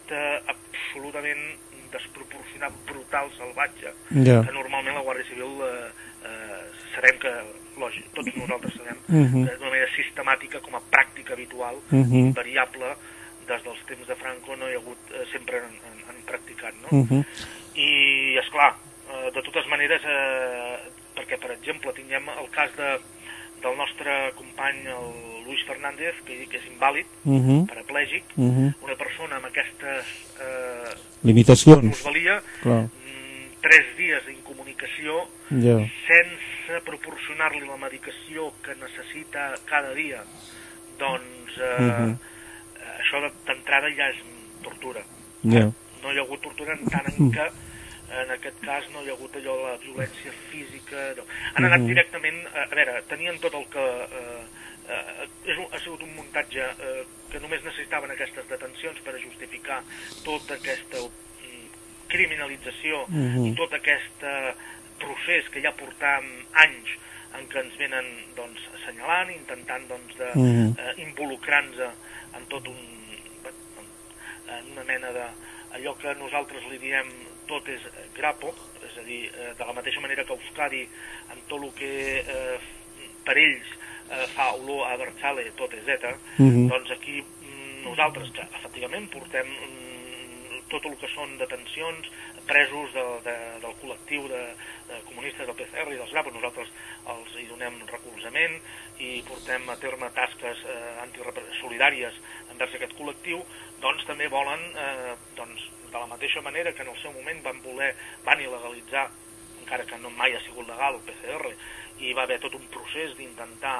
acte absolutament desproporcionat, brutal, salvatge, Ja. que normalment la Guàrdia Civil sabem que, lògic, tots nosaltres sabem, que d'una manera sistemàtica, com a pràctica habitual, invariable, des dels temps de Franco no hi ha hagut, sempre han practicat, no? I, esclar, de totes maneres, perquè, per exemple, tinguem el cas del nostre company, el Luis Fernández, que és invàlid, paraplègic, una persona amb aquestes limitacions, minusvalia, 3 dies d'incomunicació, sense proporcionar-li la medicació que necessita cada dia, doncs això d'entrada ja és tortura. No hi ha hagut tortura en tant en què en aquest cas no hi ha hagut allò de la violència física. Han anat directament, a veure, tenien tot el que... ha sigut un muntatge que només necessitaven aquestes detencions per a justificar tota aquesta criminalització i tot aquest procés que ja portàvem anys en què ens venen assenyalant, intentant involucrar-nos en tot en una mena d'allò que nosaltres li diem tot és grapo, és a dir, de la mateixa manera que Euskadi, en tot el que per ells fa olor a Berchale, tot és ETA, doncs aquí nosaltres, que efectivament portem tot el que són detencions, presos del col·lectiu de comunistes del PCR i dels grapos, nosaltres els hi donem recolzament i portem a terme tasques solidàries envers aquest col·lectiu, doncs també volen, de la mateixa manera que en el seu moment van il·legalitzar, encara que no mai ha sigut legal, el PCR, i va haver tot un procés d'intentar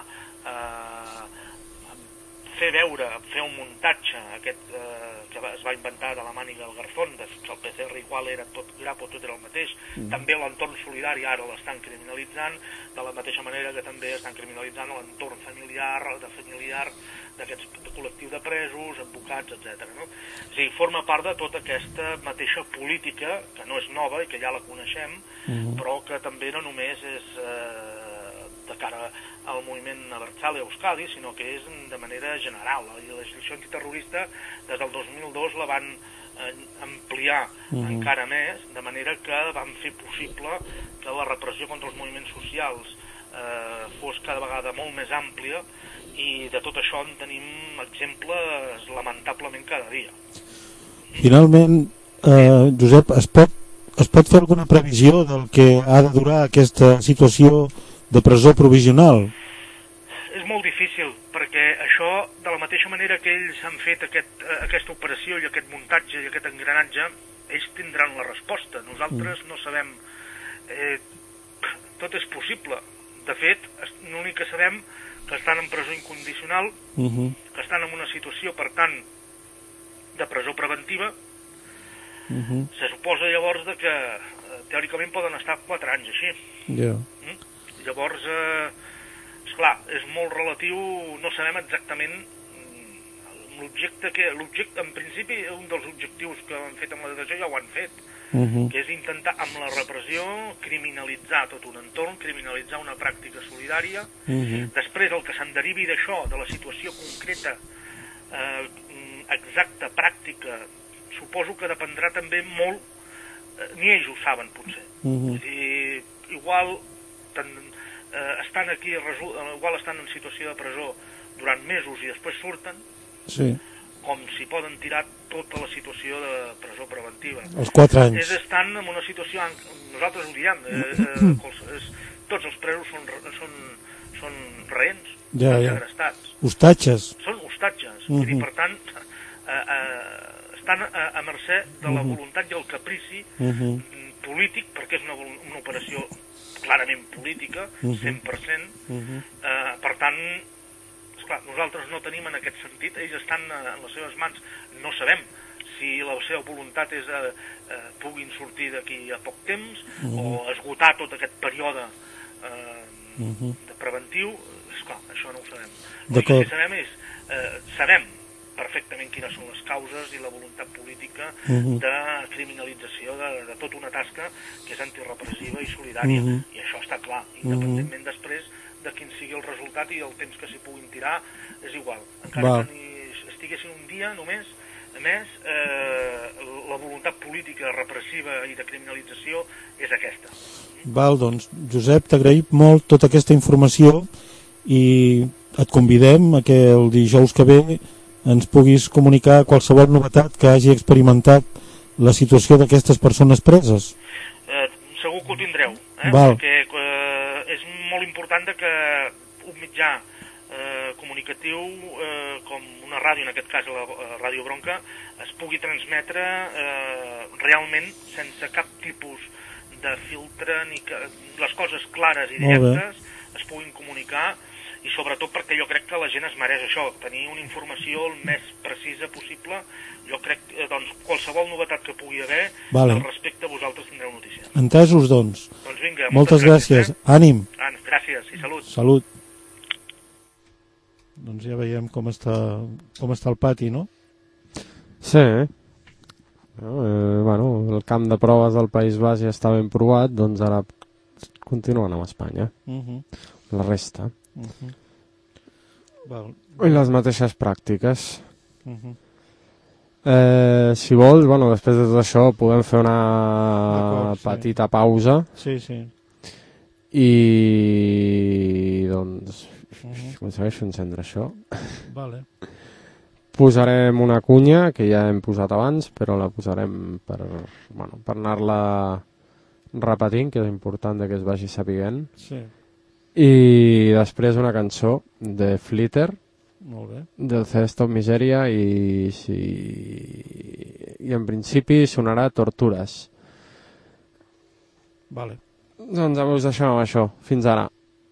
fer un muntatge aquest que es va inventar de la màniga del Garzón, que el PCR igual era tot grapo, tot era el mateix. També l'entorn solidari ara l'estan criminalitzant, de la mateixa manera que també estan criminalitzant l'entorn familiar d'aquest col·lectiu de presos, advocats, etc. No? O sigui, forma part de tota aquesta mateixa política, que no és nova i que ja la coneixem, però que també no només és de cara al moviment Abertzale Euskadi, sinó que és de manera general. La legislació antiterrorista des del 2002 la van ampliar encara més, de manera que van fer possible que la repressió contra els moviments socials fos cada vegada molt més àmplia, i de tot això en tenim exemples lamentablement cada dia. Finalment, Josep, es pot fer alguna previsió del que ha de durar aquesta situació de presó provisional? És molt difícil, perquè això, de la mateixa manera que ells han fet aquesta operació i aquest muntatge i aquest engranatge, ells tindran la resposta. Nosaltres no sabem. Tot és possible. De fet, l'únic que sabem que estan en presó incondicional, que estan en una situació, per tant, de presó preventiva. Se suposa llavors que teòricament poden estar 4 anys així. Llavors, esclar, és molt relatiu, no sabem exactament l'objecte que... En principi, un dels objectius que han fet amb la detenció ja ho han fet, que és intentar, amb la repressió, criminalitzar tot un entorn, criminalitzar una pràctica solidària. Després, el que se'n derivi d'això, de la situació concreta, exacta, pràctica, suposo que dependrà també molt, ni ells ho saben, potser. Igual estan aquí, igual estan en situació de presó durant mesos i després surten, com si poden tirar tota la situació de presó preventiva. Els 4 anys. Estan en una situació, nosaltres ho diem, tots els presos són rehens, segrestats. Hostatges. Són hostatges, i per tant estan a mercè de la voluntat i el caprici polític, perquè és una operació clarament política, 100%. Per tant, esclar, nosaltres no tenim en aquest sentit, ells estan en les seves mans, no sabem si la seva voluntat és puguin sortir d'aquí a poc temps o esgotar tot aquest període de preventiu. Esclar, això no ho sabem. El que sí sabem és, sabem perfectament quines són les causes i la voluntat política de criminalització de tota una tasca que és antirepressiva i solidària, i això està clar, independentment després de quin sigui el resultat i el temps que s'hi puguin tirar, és igual, encara que estiguessin un dia només A més, la voluntat política repressiva i de criminalització és aquesta. Val, doncs, Josep, t'agraïm molt tota aquesta informació i et convidem a que el dijous que ve ens puguis comunicar qualsevol novetat que hagi experimentat la situació d'aquestes persones preses. Segur que ho tindreu, Val. perquè és molt important que un mitjà comunicatiu com una ràdio, en aquest cas la Ràdio Bronca, es pugui transmetre realment sense cap tipus de filtre, ni que les coses clares i directes es puguin comunicar, i sobretot perquè jo crec que la gent es mereix això, tenir una informació el més precisa possible. Jo crec que qualsevol novetat que pugui haver al respecte vosaltres tindreu notícies. Entesos, doncs. Doncs vinga, moltes gràcies. Ànim. Gràcies i salut. Salut. Doncs ja veiem com està el pati, no? Sí. Bueno, el camp de proves del País Basc ja està ben provat, doncs ara continuen amb Espanya. La resta. I les mateixes pràctiques. Si vols, bueno, després de tot això podem fer una petita pausa. Sí, sí. I doncs aconsegueixo encendre això. Vale. Posarem una cunya que ja hem posat abans, però la posarem per anar-la repetint, que és important que es vagi sapiguent. Sí. I després una cançó de Flitter, molt bé, del CD Stop Miseria, i en principi sonarà Tortures. Vale. Doncs us deixem amb això. Fins ara.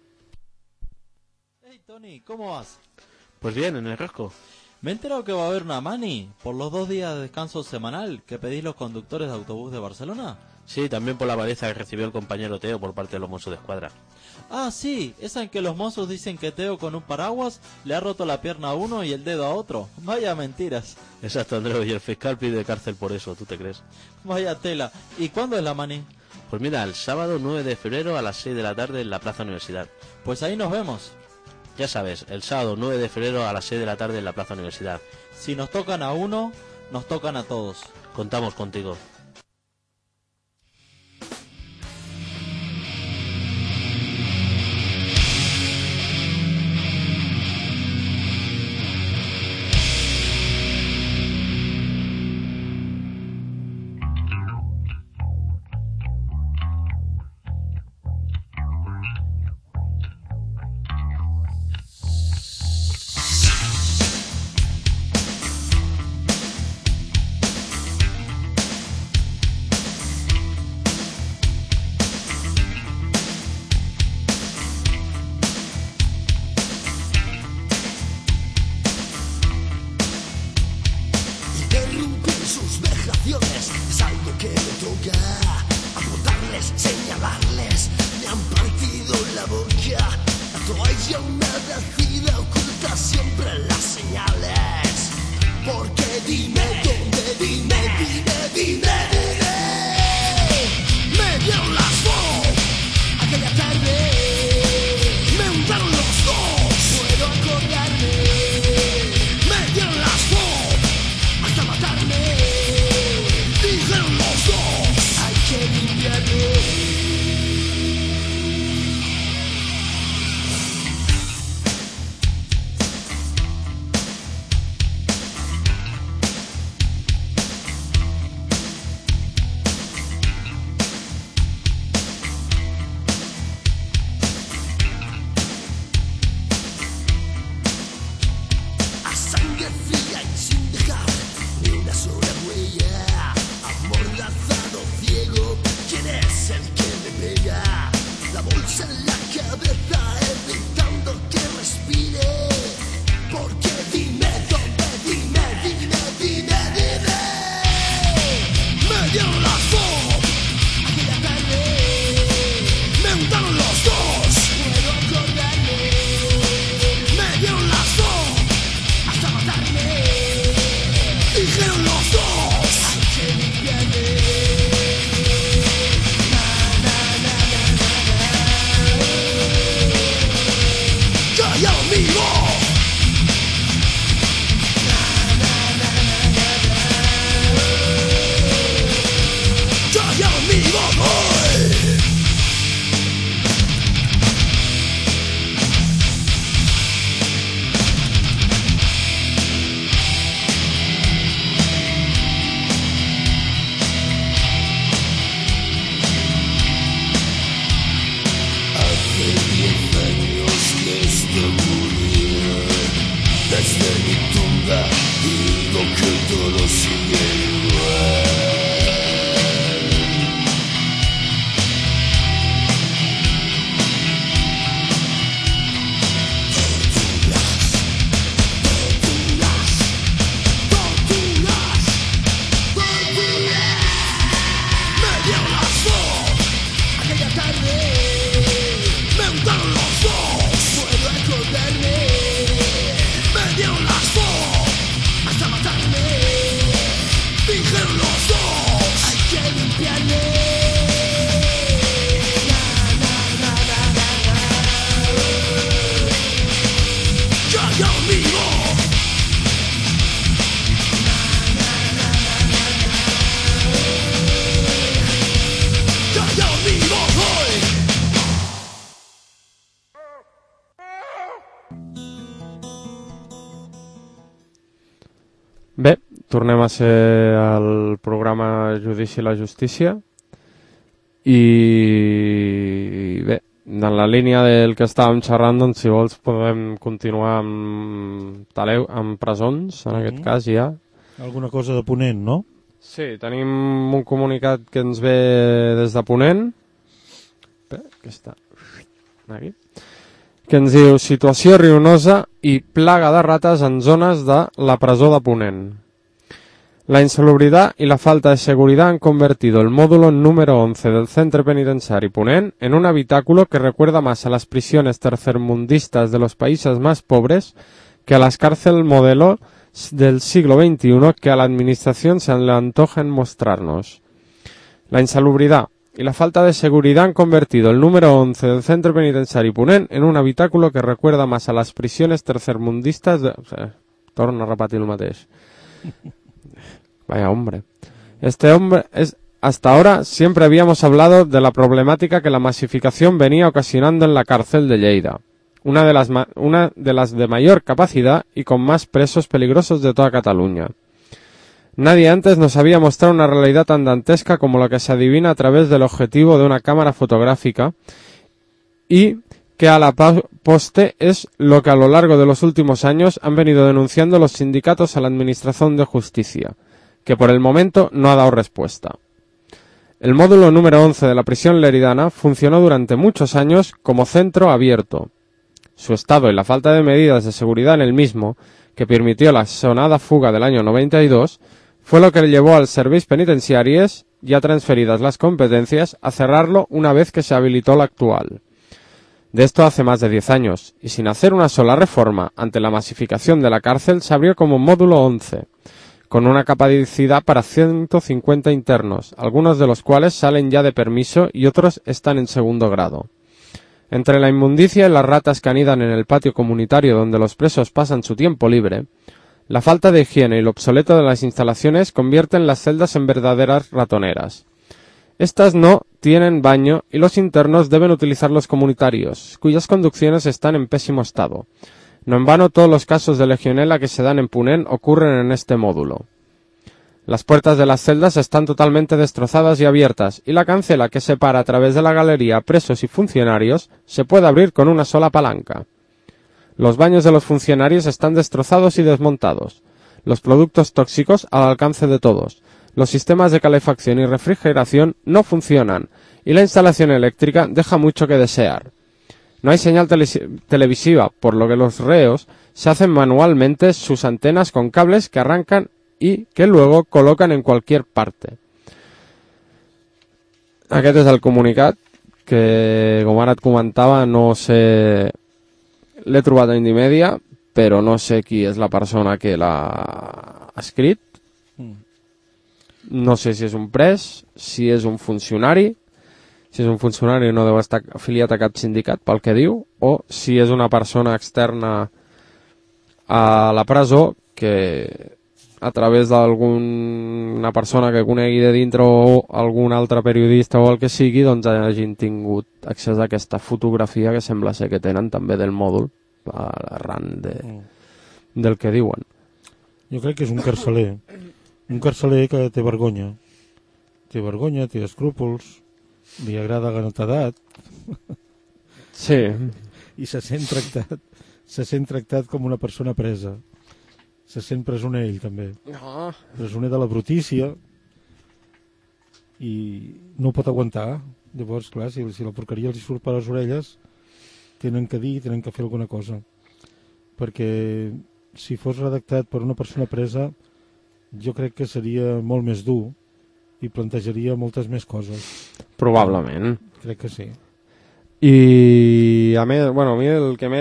Hey Tony, ¿cómo vas? Pues bien, en el Rosco. Me he enterado que va a haber una mani por los 2 días de descanso semanal que pedís los conductores de autobús de Barcelona. Sí, también por la paliza que recibió el compañero Teo por parte de los mozos de escuadra. Ah, sí, esa en que los mozos dicen que Teo con un paraguas le ha roto la pierna a uno y el dedo a otro. Vaya mentiras. Exacto, Andreu, y el fiscal pide cárcel por eso, ¿tú te crees? Vaya tela. ¿Y cuándo es la mani? Pues mira, el sábado 9 de febrero a las 6 de la tarde en la Plaza Universidad. Pues ahí nos vemos. Ya sabes, el sábado 9 de febrero a las 6 de la tarde en la Plaza Universidad. Si nos tocan a uno, nos tocan a todos. Contamos contigo. Yo, amigo. tornem a ser el programa Judici i la Justícia i bé, en la línia del que estàvem xerrant, doncs si vols podem continuar amb presons, en aquest cas ja. Alguna cosa de Ponent, no? Sí, tenim un comunicat que ens ve des de Ponent, que està aquí, que ens diu situació ruïnosa i plaga de rates en zones de la presó de Ponent. La insalubridad y la falta de seguridad han convertido el módulo número 11 del Centro Penitenciario Ponent en un habitáculo que recuerda más a las prisiones tercermundistas de los países más pobres que a las cárceles modelo del siglo XXI que a la administración se le antojen mostrarnos. La insalubridad y la falta de seguridad han convertido el número 11 del Centro Penitenciario Ponent en un habitáculo que recuerda más a las prisiones tercermundistas de... torno a repetir el mateix. Vaya hombre. Hasta ahora siempre habíamos hablado de la problemática que la masificación venía ocasionando en la cárcel de Lleida, una de las de mayor capacidad y con más presos peligrosos de toda Cataluña. Nadie antes nos había mostrado una realidad tan dantesca como la que se adivina a través del objetivo de una cámara fotográfica y que a la poste es lo que a lo largo de los últimos años han venido denunciando los sindicatos a la Administración de Justicia, que por el momento no ha dado respuesta. El módulo número 11 de la prisión leridana funcionó durante muchos años como centro abierto. Su estado y la falta de medidas de seguridad en el mismo, que permitió la sonada fuga del año 92, fue lo que le llevó al Serveis Penitenciaris, ya transferidas las competencias, a cerrarlo una vez que se habilitó la actual. De esto hace más de 10 años, y sin hacer una sola reforma ante la masificación de la cárcel, se abrió como módulo 11, con una capacidad para 150 internos, algunos de los cuales salen ya de permiso y otros están en segundo grado. Entre la inmundicia y las ratas que anidan en el patio comunitario donde los presos pasan su tiempo libre, la falta de higiene y lo obsoleto de las instalaciones convierten las celdas en verdaderas ratoneras. Estas no tienen baño y los internos deben utilizar los comunitarios, cuyas conducciones están en pésimo estado. No en vano todos los casos de legionela que se dan en Ponent ocurren en este módulo. Las puertas de las celdas están totalmente destrozadas y abiertas, y la cancela que separa a través de la galería presos y funcionarios se puede abrir con una sola palanca. Los baños de los funcionarios están destrozados y desmontados. Los productos tóxicos al alcance de todos. Los sistemas de calefacción y refrigeración no funcionan, y la instalación eléctrica deja mucho que desear. No hay señal televisiva, por lo que los reos se hacen manualmente sus antenas con cables que arrancan y que luego colocan en cualquier parte. Aquest és el comunicat que, com ara et comentava, no sé... L'he trobat a Indimèdia, però no sé qui és la persona que l'ha escrit. No sé si és un pres, si és un funcionari. Si és un funcionari no deu estar afiliat a cap sindicat pel que diu, o si és una persona externa a la presó que a través d'alguna persona que conegui de dintre o algun altre periodista o el que sigui, doncs hagin tingut accés a aquesta fotografia que sembla ser que tenen també del mòdul arran del que diuen. Jo crec que és un carceler que té vergonya, té escrúpols, li agrada la netedat. Sí. I se sent tractat com una persona presa. Se sent presoner ell també. No. Presoner de la brutícia i no ho pot aguantar. Llavors, clar, si la porqueria els surt per les orelles, tenen que dir, tenen que fer alguna cosa. Perquè si fos redactat per una persona presa, jo crec que seria molt més dur i plantejaria moltes més coses. Probablement. Crec que sí. I a més, bueno, a mi el que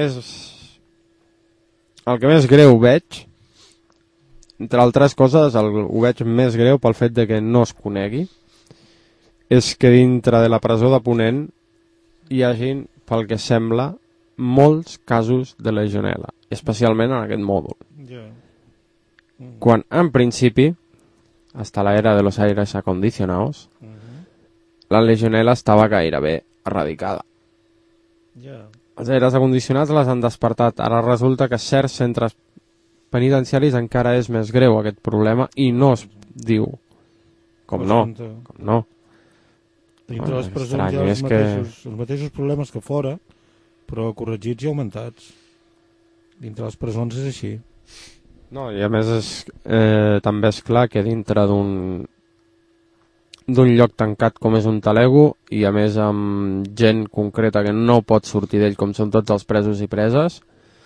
més greu veig, entre altres coses, ho veig més greu pel fet de que no es conegui, és que dintre de la presó de Ponent hi hagin, pel que sembla, molts casos de legionela, especialment en aquest mòdul. Quan, en principi, hasta la era de los aires acondicionados, la legionela estava gairebé erradicada. Els aires acondicionats les han despertat. Ara resulta que certs centres penitenciaris encara és més greu aquest problema i no es diu. Com no. Dintre les presons hi ha els mateixos problemes que fora, però corregits i augmentats. Dintre les presons és així. No, i a més també és clar que dintre d'un lloc tancat com és un talego, i a més amb gent concreta que no pot sortir d'ell, com són tots els presos i preses,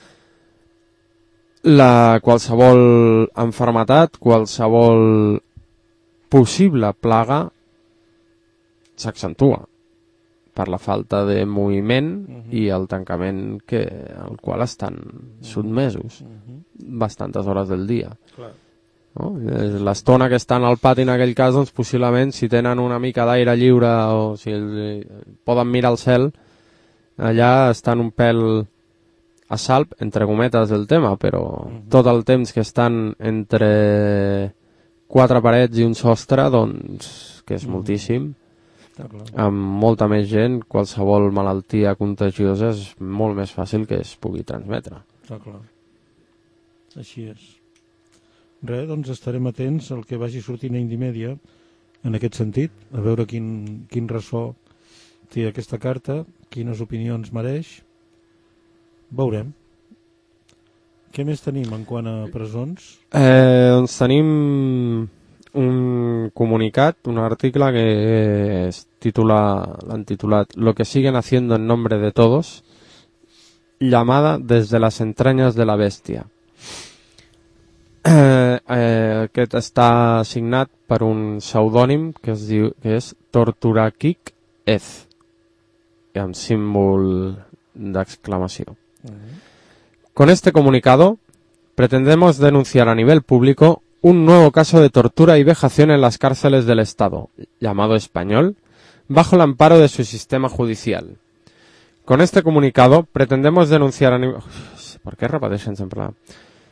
qualsevol enfermetat, qualsevol possible plaga s'accentua per la falta de moviment i el tancament al qual estan sotmesos bastantes hores del dia. No? L'estona que estan al pati en aquell cas, doncs possiblement si tenen una mica d'aire lliure o si poden mirar al cel, allà estan un pèl a salp, entre cometes, del tema, però tot el temps que estan entre 4 parets i un sostre, doncs, que és moltíssim, amb molta més gent, qualsevol malaltia contagiosa és molt més fàcil que es pugui transmetre. Està clar. Així és. Res, doncs estarem atents al que vagi sortint a Indimèdia en aquest sentit, a veure quin ressò té aquesta carta, quines opinions mereix. Veurem. Què més tenim en quant a presons? Doncs tenim un comunicat, un article que l'han titulat Lo que siguen haciendo en nombre de todos, llamada desde las entrañas de la bestia. Aquest està signat per un pseudònim que és Torturakik Ez, amb símbol d'exclamació. Con este comunicado pretendemos denunciar a nivel público un nuevo caso de tortura y vejación en las cárceles del Estado, llamado español, bajo el amparo de su sistema judicial. Con este comunicado pretendemos denunciar a nivel... ¿Por qué repeteixen sempre la...?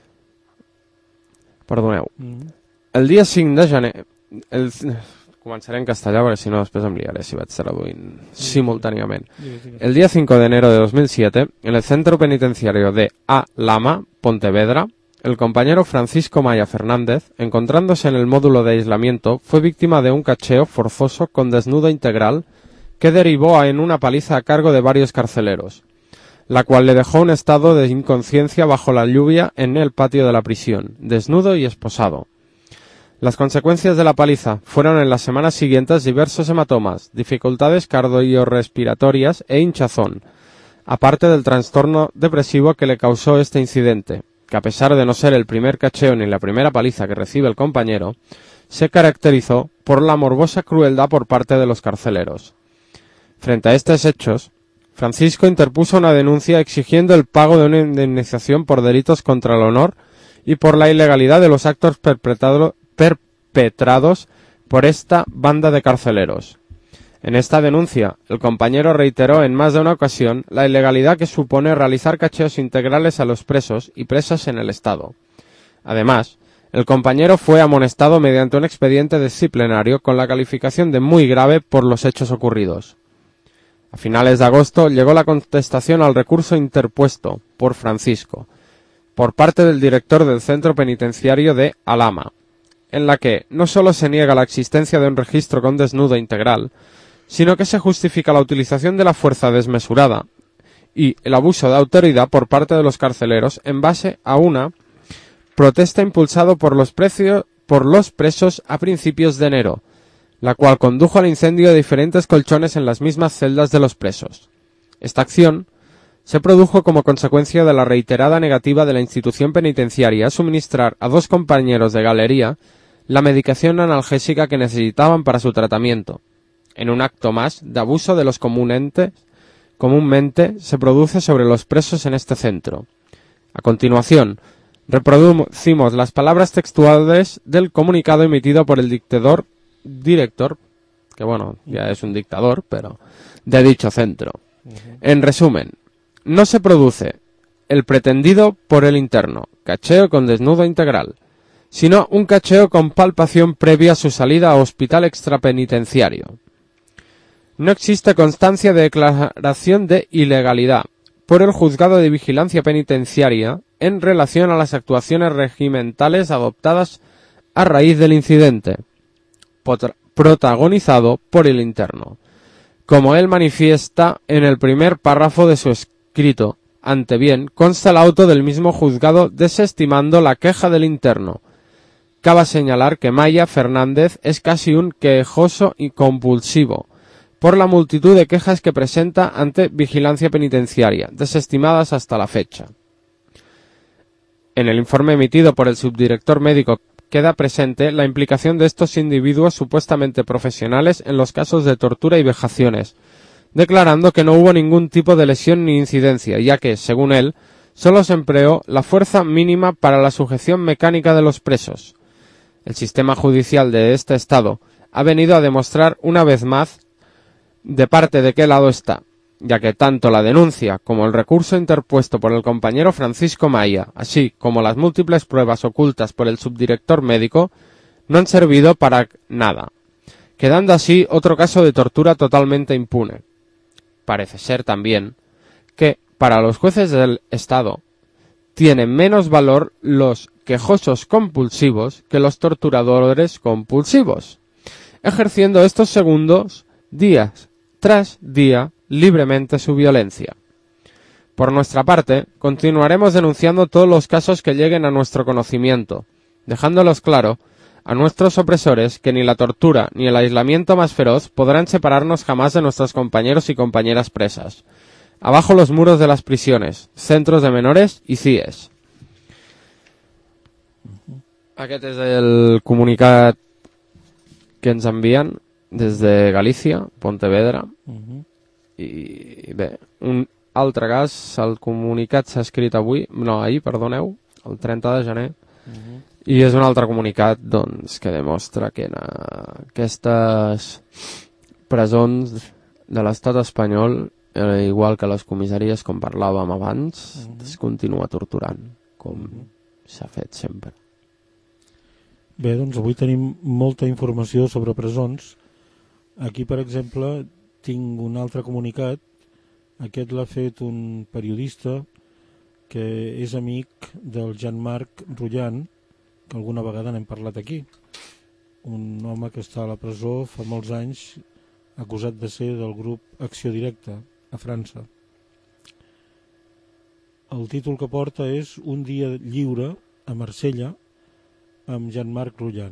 Perdoneu. El dia 5 de gener... Començaré en castellà perquè si no després em liaré si vaig traduint simultáneamente. El día 5 de enero de 2007, en el centro penitenciario de A. Lama, Pontevedra, el compañero Francisco Maya Fernández, encontrándose en el módulo de aislamiento, fue víctima de un cacheo forzoso con desnudo integral que derivó en una paliza a cargo de varios carceleros, la cual le dejó un estado de inconsciencia bajo la lluvia en el patio de la prisión, desnudo y esposado. Las consecuencias de la paliza fueron en las semanas siguientes diversos hematomas, dificultades cardiorrespiratorias e hinchazón, aparte del trastorno depresivo que le causó este incidente, que a pesar de no ser el primer cacheo ni la primera paliza que recibe el compañero, se caracterizó por la morbosa crueldad por parte de los carceleros. Frente a estos hechos, Francisco interpuso una denuncia exigiendo el pago de una indemnización por delitos contra el honor y por la ilegalidad de los actos perpetrados por esta banda de carceleros. En esta denuncia, el compañero reiteró en más de una ocasión la ilegalidad que supone realizar cacheos integrales a los presos y presas en el Estado. Además, el compañero fue amonestado mediante un expediente disciplinario con la calificación de muy grave por los hechos ocurridos. A finales de agosto llegó la contestación al recurso interpuesto por Francisco, por parte del director del centro penitenciario de Alhama, en la que no solo se niega la existencia de un registro con desnudo integral, sino que se justifica la utilización de la fuerza desmesurada y el abuso de autoridad por parte de los carceleros en base a una protesta impulsado por los presos a principios de enero, la cual condujo al incendio de diferentes colchones en las mismas celdas de los presos. Esta acción se produjo como consecuencia de la reiterada negativa de la institución penitenciaria a suministrar a 2 compañeros de galería la medicación analgésica que necesitaban para su tratamiento, en un acto más de abuso de los comúnmente se produce sobre los presos en este centro. A continuación, reproducimos las palabras textuales del comunicado emitido por el director, que bueno, ya es un dictador, pero de dicho centro. En resumen, no se produce el pretendido por el interno, cacheo con desnudo integral, sino un cacheo con palpación previa a su salida a hospital extrapenitenciario. No existe constancia de declaración de ilegalidad por el Juzgado de Vigilancia Penitenciaria en relación a las actuaciones regimentales adoptadas a raíz del incidente, protagonizado por el interno. Como él manifiesta en el primer párrafo de su escrito, ante bien consta el auto del mismo juzgado desestimando la queja del interno. Cabe señalar que Maya Fernández es casi un quejoso y compulsivo, por la multitud de quejas que presenta ante vigilancia penitenciaria, desestimadas hasta la fecha. En el informe emitido por el subdirector médico queda presente la implicación de estos individuos supuestamente profesionales en los casos de tortura y vejaciones, declarando que no hubo ningún tipo de lesión ni incidencia, ya que, según él, solo se empleó la fuerza mínima para la sujeción mecánica de los presos. El sistema judicial de este Estado ha venido a demostrar una vez más de parte de qué lado está, ya que tanto la denuncia como el recurso interpuesto por el compañero Francisco Maya, así como las múltiples pruebas ocultas por el subdirector médico, no han servido para nada, quedando así otro caso de tortura totalmente impune. Parece ser también que, para los jueces del Estado, tienen menos valor los quejosos compulsivos que los torturadores compulsivos, ejerciendo estos segundos día tras día libremente su violencia. Por nuestra parte, continuaremos denunciando todos los casos que lleguen a nuestro conocimiento, dejándolos claro a nuestros opresores que ni la tortura ni el aislamiento más feroz podrán separarnos jamás de nuestros compañeros y compañeras presas. Abajo los muros de las prisiones, centros de menores i CIEs. Aquest és el comunicat que ens envien des de Galícia, Pontevedra. I bé, un altre cas, el comunicat s'ha escrit ahir, perdoneu, el 30 de gener, i és un altre comunicat doncs, que demostra que en aquestes presons de l'estat espanyol, igual que les comissaries com parlàvem abans, es continua torturant, com s'ha fet sempre. Bé, doncs avui tenim molta informació sobre presons. Aquí, per exemple, tinc un altre comunicat. Aquest l'ha fet un periodista que és amic del Jean-Marc Rullan, que alguna vegada n'hem parlat aquí. Un home que està a la presó fa molts anys, acusat de ser del grup Acció Directa, a França. El títol que porta és Un dia lliure a Marsella, amb Jean-Marc Rullan.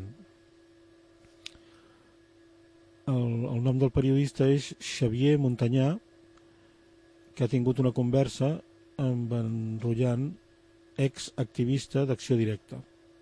El nom del periodista és Xavier Montanyà, que ha tingut una conversa amb en Rullan, ex-activista d'Acció Directa.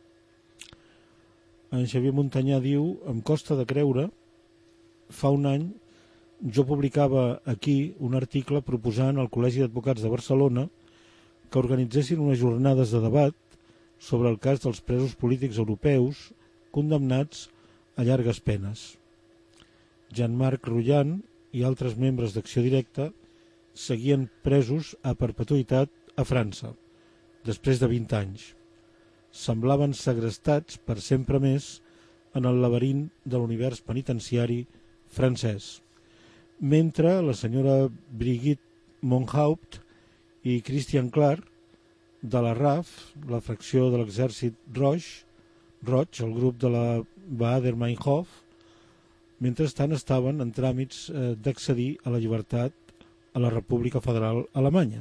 En Xavier Montanyà diu: em costa de creure, fa un any jo publicava aquí un article proposant al Col·legi d'Advocats de Barcelona que organitzessin unes jornades de debat sobre el cas dels presos polítics europeus condemnats a llargues penes. Jean-Marc Rullan i altres membres d'Acció Directa seguien presos a perpetuïtat a França, després de 20 anys. Semblaven segrestats per sempre més en el laberint de l'univers penitenciari francès, mentre la senyora Brigitte Monhaupt i Christian Clark, de la RAF, la fracció de l'exèrcit roig, el grup de la Baader-Meinhof, mentrestant estaven en tràmits d'accedir a la llibertat a la República Federal Alemanya.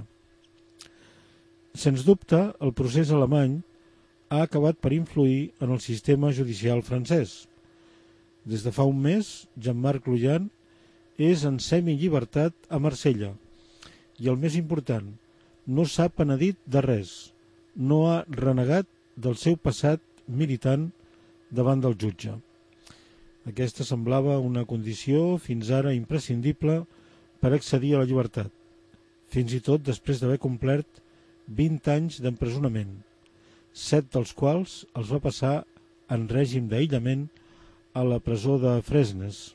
Sens dubte, el procés alemany ha acabat per influir en el sistema judicial francès. Des de fa un mes, Jean-Marc Rullan és en semillibertat a Marsella i, el més important, no s'ha penedit de res, no ha renegat del seu passat militant davant del jutge. Aquesta semblava una condició fins ara imprescindible per accedir a la llibertat, fins i tot després d'haver complert 20 anys d'empresonament, 7 dels quals els va passar en règim d'aïllament a la presó de Fresnes.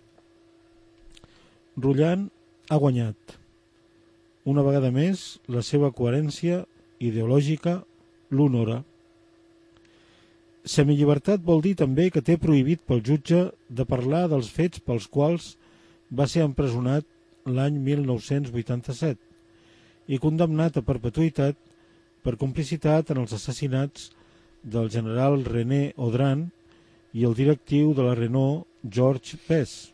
Rullan ha guanyat. Una vegada més, la seva coherència ideològica l'honora. Semillibertat vol dir també que té prohibit pel jutge de parlar dels fets pels quals va ser empresonat l'any 1987 i condemnat a perpetuïtat per complicitat en els assassinats del general René Audran i el directiu de la Renault, George Pes.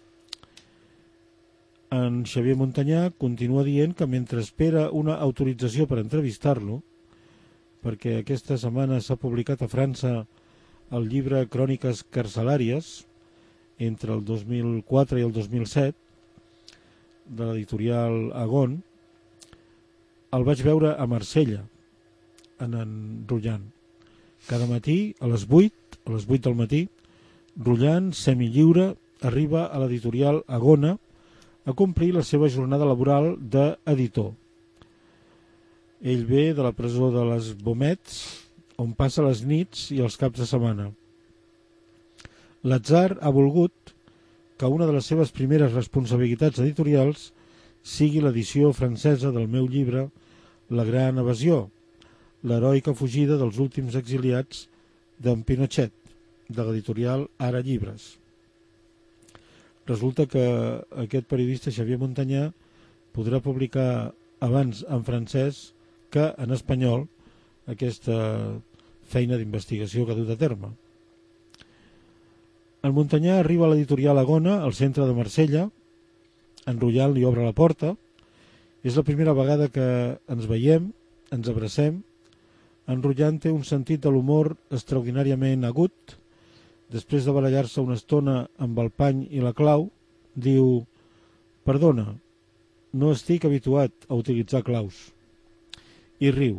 En Xavier Montanyà continua dient que mentre espera una autorització per entrevistar-lo, perquè aquesta setmana s'ha publicat a França el llibre Cròniques carcelàries entre el 2004 i el 2007 de l'editorial Agon, el vaig veure a Marsella en Rullant. Cada matí a les 8 del matí, Rullant, semilliure, arriba a l'editorial Agona a complir la seva jornada laboral d'editor. Ell ve de la presó de les Baumets, on passa les nits i els caps de setmana. L'atzar ha volgut que una de les seves primeres responsabilitats editorials sigui l'edició francesa del meu llibre La gran evasió, l'heroica fugida dels últims exiliats d'en Pinochet, de l'editorial Ara Llibres. Resulta que aquest periodista Xavier Montanyà podrà publicar abans en francès que en espanyol aquesta feina d'investigació que ha dut a terme. En Montanyà arriba a l'editorial Agona, al centre de Marsella. En Rullant li obre la porta. És la primera vegada que ens veiem, ens abracem. En Rullant té un sentit de l'humor extraordinàriament agut. Després de barallar-se una estona amb el pany i la clau, diu: «Perdona, no estic habituat a utilitzar claus». I riu.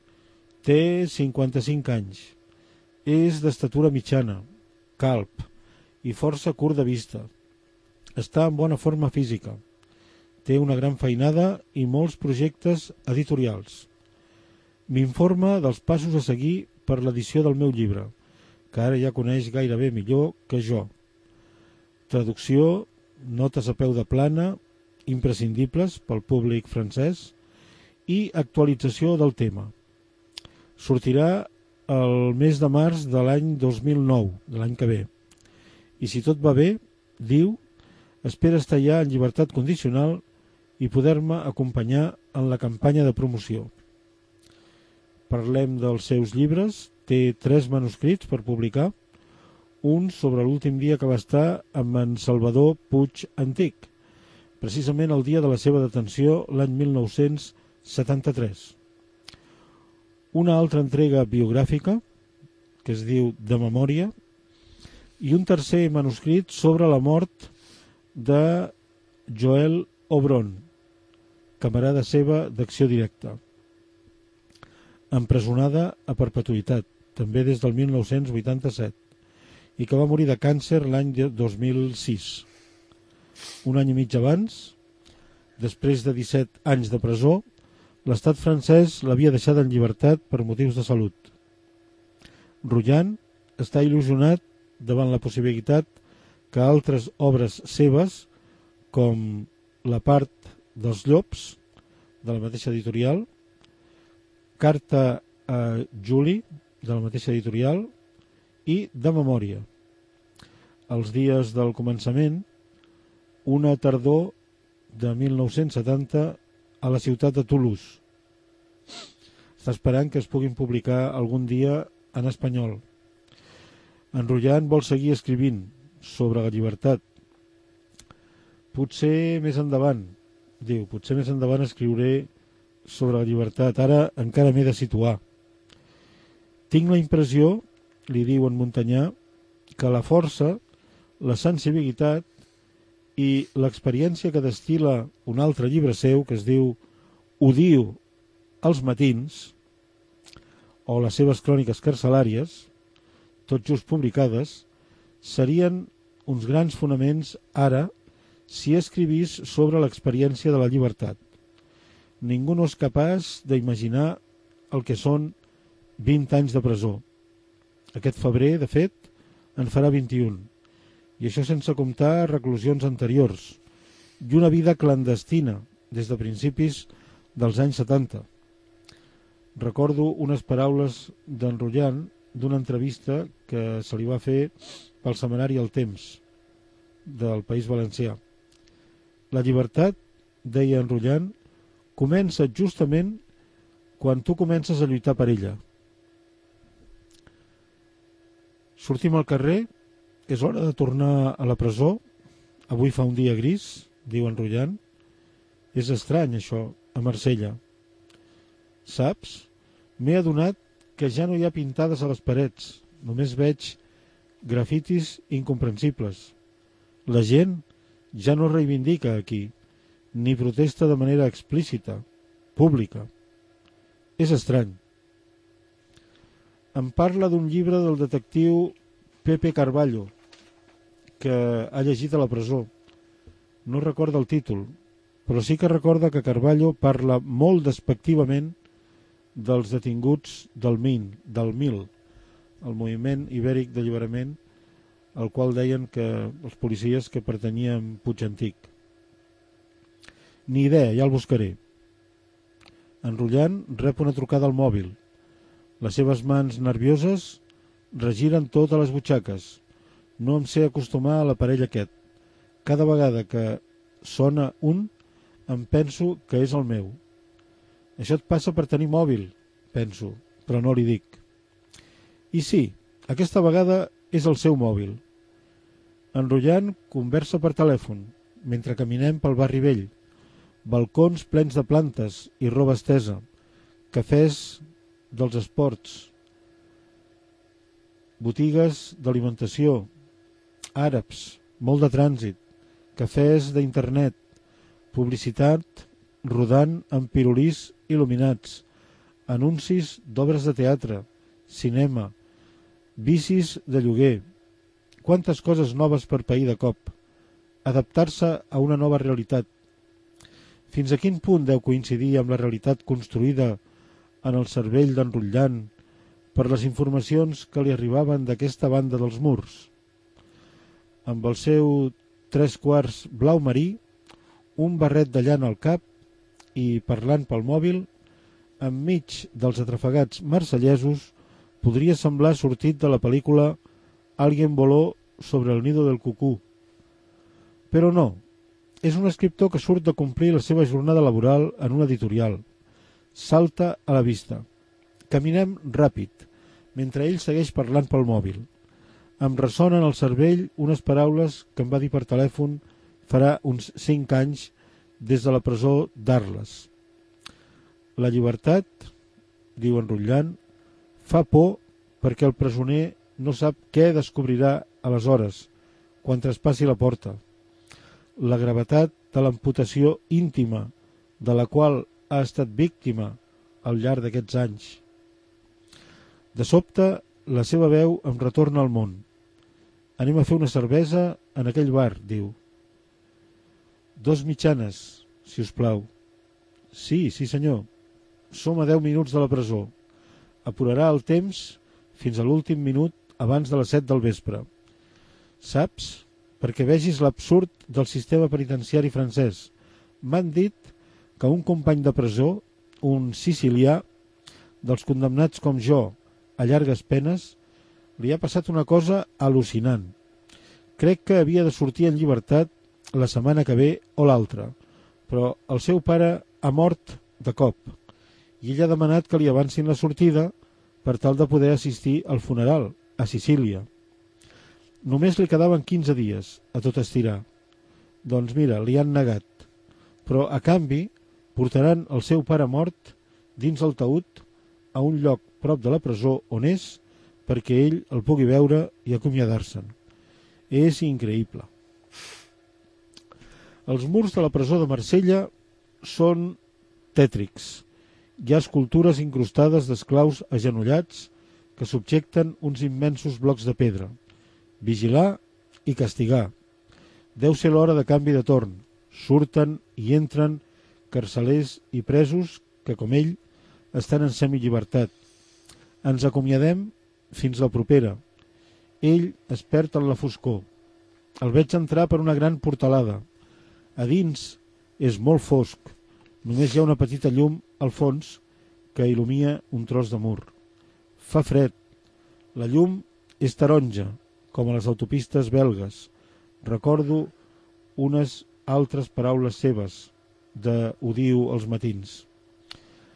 Té 55 anys. És d'estatura mitjana, calb i força curt de vista. Està en bona forma física. Té una gran feinada i molts projectes editorials. M'informa dels passos a seguir per l'edició del meu llibre, que ara ja coneix gairebé millor que jo. Traducció, notes a peu de plana, imprescindibles pel públic francès, i actualització del tema. Sortirà el mes de març de l'any 2009, de l'any que ve. I si tot va bé, diu, espera estar ja en llibertat condicional i poder-me acompanyar en la campanya de promoció. Parlem dels seus llibres. Té 3 manuscrits per publicar, un sobre l'últim dia que va estar amb en Salvador Puig Antic, precisament el dia de la seva detenció l'any 1973. Una altra entrega biogràfica, que es diu De memòria, i un tercer manuscrit sobre la mort de Joel Obron, camarada seva d'Acció Directa, empresonada a perpetuïtat, també des del 1987, i que va morir de càncer l'any 2006. Un any i mig abans, després de 17 anys de presó, l'estat francès l'havia deixat en llibertat per motius de salut. Rullant està il·lusionat davant la possibilitat que altres obres seves, com La part dels llops, de la mateixa editorial, Carta a Julie, de la mateixa editorial, i De memòria. Els dies del començament, una tardor de 1970 a la ciutat de Toulouse. Està esperant que es puguin publicar algun dia en espanyol. En Rullant vol seguir escrivint sobre la llibertat. Potser més endavant, diu, potser més endavant escriuré sobre la llibertat. Ara encara m'he de situar. Tinc la impressió, li diu en Montanyà, que la força, la sensibilitat i l'experiència que destila un altre llibre seu, que es diu Odio als matins, o les seves cròniques carcelàries, tot just publicades, serien uns grans fonaments ara si escrivís sobre l'experiència de la llibertat. Ningú no és capaç d'imaginar el que són 20 anys de presó. Aquest febrer, de fet, en farà 21. I això sense comptar reclusions anteriors i una vida clandestina des de principis dels anys 70. Recordo unes paraules d'en Rullant d'una entrevista que se li va fer pel setmanari El Temps del País Valencià. La llibertat, deia en Rullant, comença justament quan tu comences a lluitar per ella. Sortim al carrer, és hora de tornar a la presó, avui fa un dia gris, diu en Rullant. És estrany això, a Marsella. Saps? M'he adonat que ja no hi ha pintades a les parets, només veig grafitis incomprensibles. La gent ja no reivindica aquí, ni protesta de manera explícita, pública. És estrany. Em parla d'un llibre del detectiu Pepe Carballo, que ha llegit a la presó. No recorda el títol, però sí que recorda que Carballo parla molt despectivament dels detinguts del MIL, el Moviment Ibèric d'Alliberament, al qual deien que els policies que pertanyien a Puig Antic. Ni idea, ja el buscaré. Enrotllant, rep una trucada al mòbil. Les seves mans nervioses regiren totes les butxaques. No em sé acostumar a l'aparell aquest. Cada vegada que sona un, em penso que és el meu. Això et passa per tenir mòbil, penso, però no li dic. I sí, aquesta vegada és el seu mòbil. Enrotllant conversa per telèfon, mentre caminem pel barri vell. Balcons plens de plantes i roba estesa, cafès dels esports, botigues d'alimentació, àrabs, molt de trànsit, cafès d'internet, publicitat rodant amb pirulís il·luminats, anuncis d'obres de teatre, cinema, bicis de lloguer. Quantes coses noves per pair de cop. Adaptar-se a una nova realitat. Fins a quin punt deu coincidir amb la realitat construïda en el cervell d'Enrotllant per les informacions que li arribaven d'aquesta banda dels murs? Amb el seu 3/4 blau marí, un barret de llana al cap i parlant pel mòbil, enmig dels atrafegats marsellesos, podria semblar sortit de la pel·lícula Alguien voló sobre el nido del cucú. Però no, és un escriptor que surt de complir la seva jornada laboral en un editorial. Salta a la vista. Caminem ràpid, mentre ell segueix parlant pel mòbil. Em ressonen al cervell unes paraules que em va dir per telèfon farà uns 5 anys des de la presó d'Arles. La llibertat, diu Enrotllant, fa por perquè el presoner no sap què descobrirà aleshores, quan traspassi la porta. La gravetat de l'amputació íntima de la qual ha estat víctima al llarg d'aquests anys. De sobte, la seva veu em retorna al món. Anem a fer una cervesa en aquell bar, diu. 2 mitjanes, si us plau. Sí, senyor. Som a 10 minuts de la presó. Apurarà el temps fins a l'últim minut abans de les 7 del vespre. Saps? Perquè vegis l'absurd del sistema penitenciari francès. M'han dit que un company de presó, un sicilià, dels condemnats com jo a llargues penes, li ha passat una cosa al·lucinant. Crec que havia de sortir en llibertat la setmana que ve o l'altra, però el seu pare ha mort de cop i ell ha demanat que li avancin la sortida per tal de poder assistir al funeral a Sicília. Només li quedaven 15 dies a tot estirar. Doncs mira, li han negat. Però a canvi portaran el seu pare mort dins el taüt a un lloc prop de la presó on és perquè ell el pugui veure i acomiadar-se'n. És increïble. Els murs de la presó de Marsella són tètrics. Hi ha escultures incrustades d'esclaus agenollats que subjecten uns immensos blocs de pedra. Vigilar i castigar. Deu ser l'hora de canvi de torn. Surten i entren carcelers i presos que, com ell, estan en semillibertat. Ens acomiadem fins la propera. Ell es perd en la foscor. El veig entrar per una gran portalada. A dins és molt fosc. Només hi ha una petita llum al fons que il·lumina un tros de mur. Fa fred. La llum és taronja, com a les autopistes belgues. Recordo unes altres paraules seves de "ho diu als matins".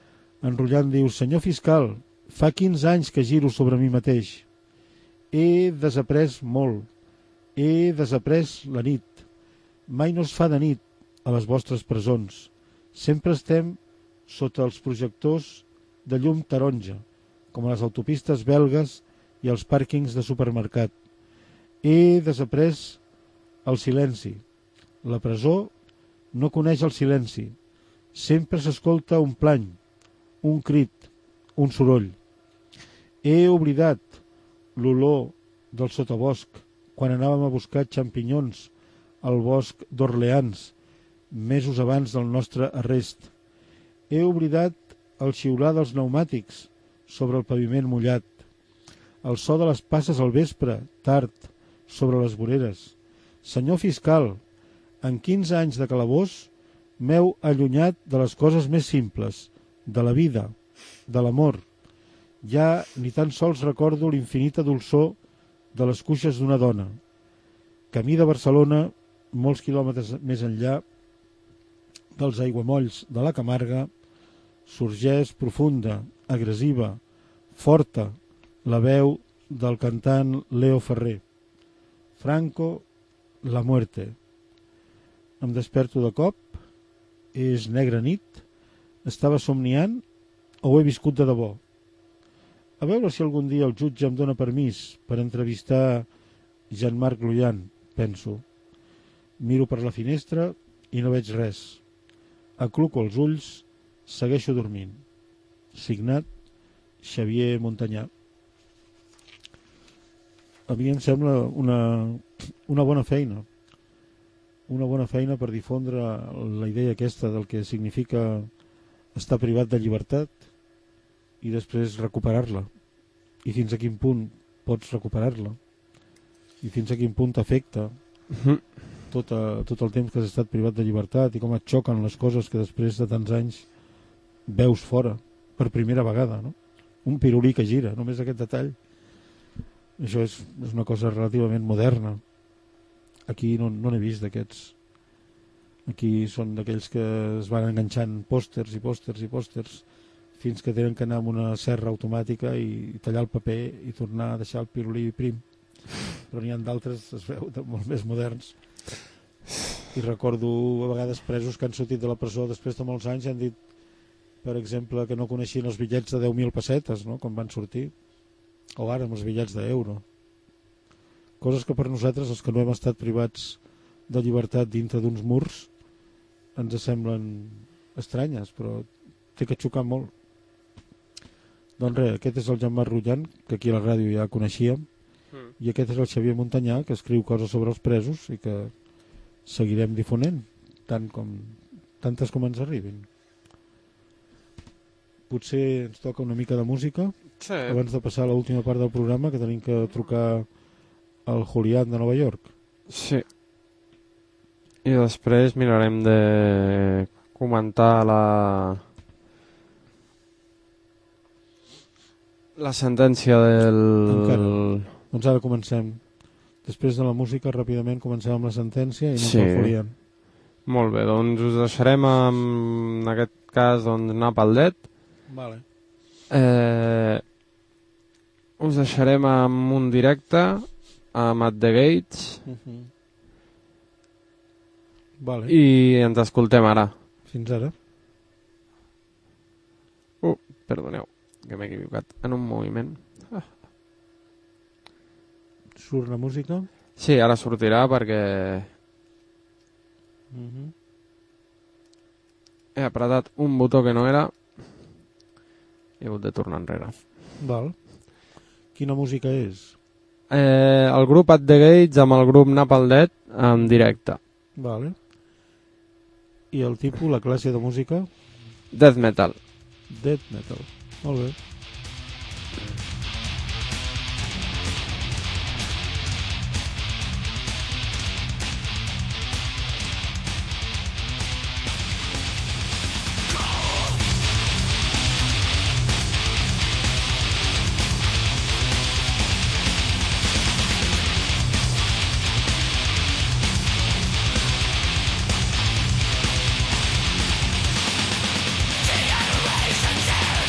Enrotllant diu: senyor fiscal, fa 15 anys que giro sobre mi mateix. He desaprès molt. He desaprès la nit. Mai no es fa de nit a les vostres presons. Sempre estem sota els projectors de llum taronja, com a les autopistes belgues i els pàrquings de supermercat. He desaprès el silenci. La presó no coneix el silenci. Sempre s'escolta un plany, un crit, un soroll. He oblidat l'olor del sotabosc quan anàvem a buscar xampinyons al bosc d'Orleans, mesos abans del nostre arrest. He oblidat el xiular dels pneumàtics sobre el paviment mullat, el so de les passes al vespre, tard, sobre les voreres. Senyor fiscal, en 15 anys de calabós m'heu allunyat de les coses més simples, de la vida, de l'amor. Ja ni tan sols recordo l'infinita dolçor de les cuixes d'una dona. Camí de Barcelona, molts quilòmetres més enllà dels aiguamolls de la Camarga, sorgeix profunda, agressiva, forta, la veu del cantant Leo Ferrer. Franco, la muerte. Em desperto de cop, és negra nit, estava somniant o ho he viscut de debò? A veure si algun dia el jutge em dóna permís per entrevistar Jean-Marc Loyan, penso. Miro per la finestra i no veig res. Acluco els ulls, segueixo dormint. Signat Xavier Montanyà. A mi em sembla una bona feina. Una bona feina per difondre la idea aquesta del que significa estar privat de llibertat i després recuperar-la. I fins a quin punt pots recuperar-la. I fins a quin punt t'afecta tot el temps que has estat privat de llibertat i com et xoquen les coses que després de tants anys veus fora per primera vegada, no? Un pirulí que gira, només aquest detall. Això és una cosa relativament moderna. Aquí no n'he vist d'aquests. Aquí són d'aquells que es van enganxant pòsters i pòsters i pòsters fins que tenen que anar amb una serra automàtica i tallar el paper i tornar a deixar el pirulí prim. Però n'hi ha d'altres, es veu, molt més moderns. I recordo a vegades presos que han sortit de la presó després de molts anys i han dit, per exemple, que no coneixien els bitllets de 10.000 pessetes, no?, quan van sortir. O ara amb els bitllets d'euro. Coses que per nosaltres, els que no hem estat privats de llibertat dintre d'uns murs, ens semblen estranyes, però té que xocar molt. Doncs res, aquest és el Jean-Marc Loyan, que aquí a la ràdio ja coneixíem, i aquest és el Xavier Montanyà, que escriu coses sobre els presos i que seguirem difonent, tantes com ens arribin. Potser ens toca una mica de música, sí, abans de passar a l'última part del programa, que tenim que trucar al Julián de Nova York. Sí. I després mirarem de comentar la sentència del... Encara. Doncs ara comencem. Després de la música, ràpidament comencem amb la sentència i anem pel Julián. Molt bé, doncs us deixarem en aquest cas anar pel det. Vale. Us deixarem amb un directe amb At The Gates. Vale. I ens escoltem ara. Fins ara. Perdoneu, que m'he equivocat en un moviment. Surt la música? Sí, ara sortirà perquè he apretat un botó que no era i he hagut de tornar enrere. Val. Quina música és? El grup At The Gates amb el grup Napalm Death en directe. Vale. I el tipus, la classe de música? Death Metal. Death Metal. Molt bé. Generations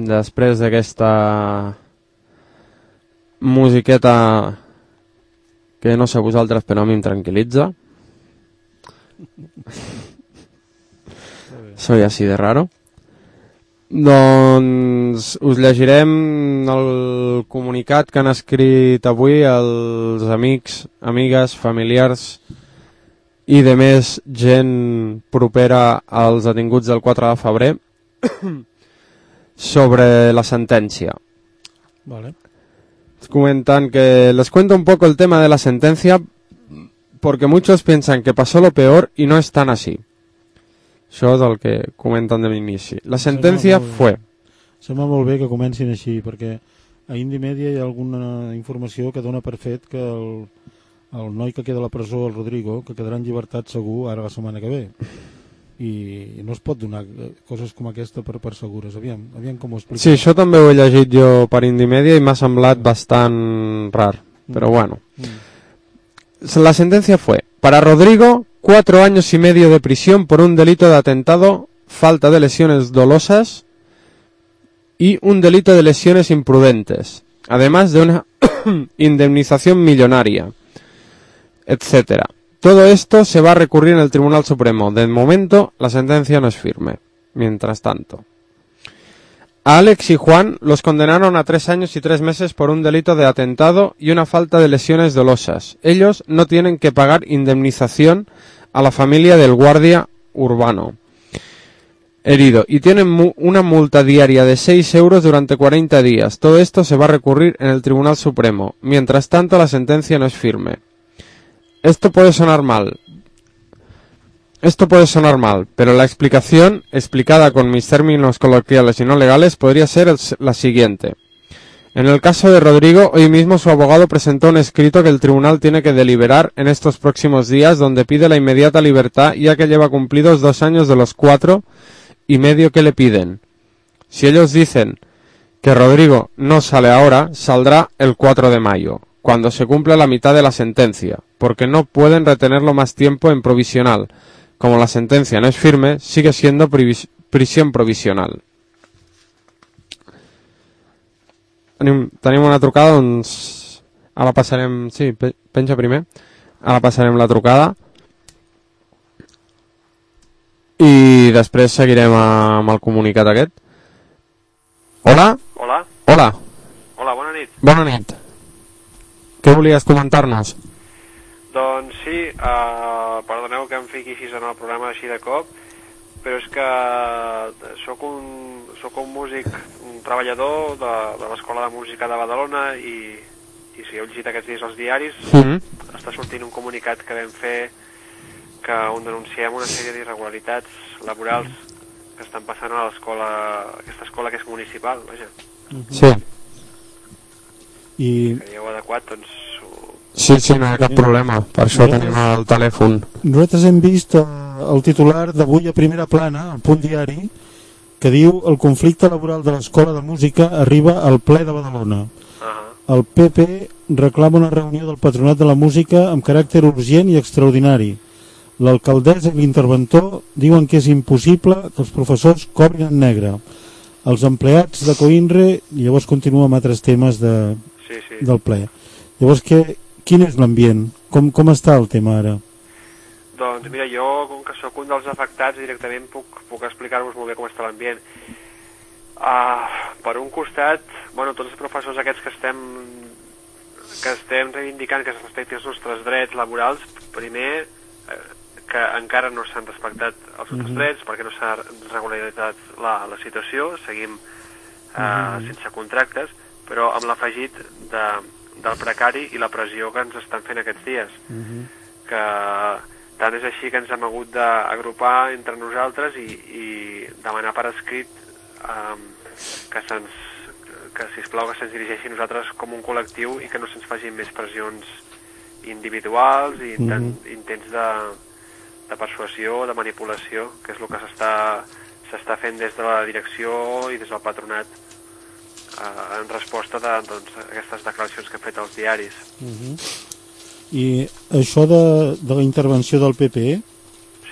després d'aquesta musiqueta que no sé vosaltres però a mi em tranquil·litza. Soy así de raro. Doncs us llegirem el comunicat que han escrit avui els amics, amigues, familiars i de més gent propera als detinguts del 4 de febrer sobre la sentencia. Vale. Comentan que les cuento un poco el tema de la sentencia porque muchos piensan que pasó lo peor y no es tan así. Això és el que comenten de l'inici. La sentència fue... Sembla molt bé que comencin així, perquè a Indie Media hi ha alguna informació que dona per fet que el noi que queda a la presó, el Rodrigo, que quedarà en llibertat segur ara la setmana que ve. I no es pot donar coses com aquesta per segures. Aviam com ho explico. Sí, això també ho he llegit jo per Indie Media i m'ha semblat bastant rar, però bueno. La sentencia fue, para Rodrigo, 4 años y medio de prisión por un delito de atentado, falta de lesiones dolosas y un delito de lesiones imprudentes, además de una indemnización millonaria, etcétera. Todo esto se va a recurrir en el Tribunal Supremo. De momento, la sentencia no es firme. Mientras tanto, a Alex y Juan los condenaron a 3 años y 3 meses por un delito de atentado y una falta de lesiones dolosas. Ellos no tienen que pagar indemnización a la familia del guardia urbano herido y tienen una multa diaria de 6 euros durante 40 días. Todo esto se va a recurrir en el Tribunal Supremo. Mientras tanto, la sentencia no es firme. Esto puede sonar mal, pero la explicación, explicada con mis términos coloquiales y no legales, podría ser la siguiente. En el caso de Rodrigo, hoy mismo su abogado presentó un escrito que el tribunal tiene que deliberar en estos próximos días, donde pide la inmediata libertad, ya que lleva cumplidos 2 años de los 4 y medio que le piden. Si ellos dicen que Rodrigo no sale ahora, saldrá el 4 de mayo, cuando se cumpla la mitad de la sentencia, porque no pueden retenerlo más tiempo en provisional. Como la sentencia no es firme, sigue siendo prisión provisional. Tenim una trucada, doncs ara passarem... Sí, penja primer. Ara passarem la trucada. I després seguirem amb el comunicat aquest. Hola? Hola. Hola. Hola, bona nit. Bona nit. Què volies comentar-nos? Doncs sí, perdoneu que em fiqui així en el programa així de cop, però és que soc un músic, un treballador de l'Escola de Música de Badalona i si heu llegit aquests dies als diaris, està sortint un comunicat que vam fer on denunciem una sèrie d'irregularitats laborals que estan passant a l'escola, aquesta escola que és municipal, vaja. Sí. I... Creieu adequat, doncs... Sí, no hi ha cap problema, per això tenim el telèfon. Nosaltres hem vist el titular d'avui a primera plana, al Punt Diari, que diu el conflicte laboral de l'Escola de Música arriba al ple de Badalona. El PP reclama una reunió del Patronat de la Música amb caràcter urgent i extraordinari. L'alcaldessa i l'interventor diuen que és impossible que els professors cobrin en negre. Els empleats de Coinre, llavors continua amb altres temes del ple. Llavors, quin és l'ambient? Com està el tema ara? Doncs mira, jo, com que sóc un dels afectats, directament puc explicar-vos molt bé com està l'ambient. Per un costat, tots els professors aquests que estem reivindicant que es respectin els nostres drets laborals, primer, que encara no s'han respectat els nostres drets, perquè no s'ha regularitzat la situació, seguim sense contractes, però amb l'afegit del precari i la pressió que ens estan fent aquests dies. Que tant és així que ens hem hagut d'agrupar entre nosaltres i demanar per escrit que sisplau que se'ns dirigeixi a nosaltres com un col·lectiu i que no se'ns facin més pressions individuals i intents de persuasió, de manipulació, que és el que s'està fent des de la direcció i des del patronat en resposta a aquestes declaracions que han fet als diaris. I això de la intervenció del PP,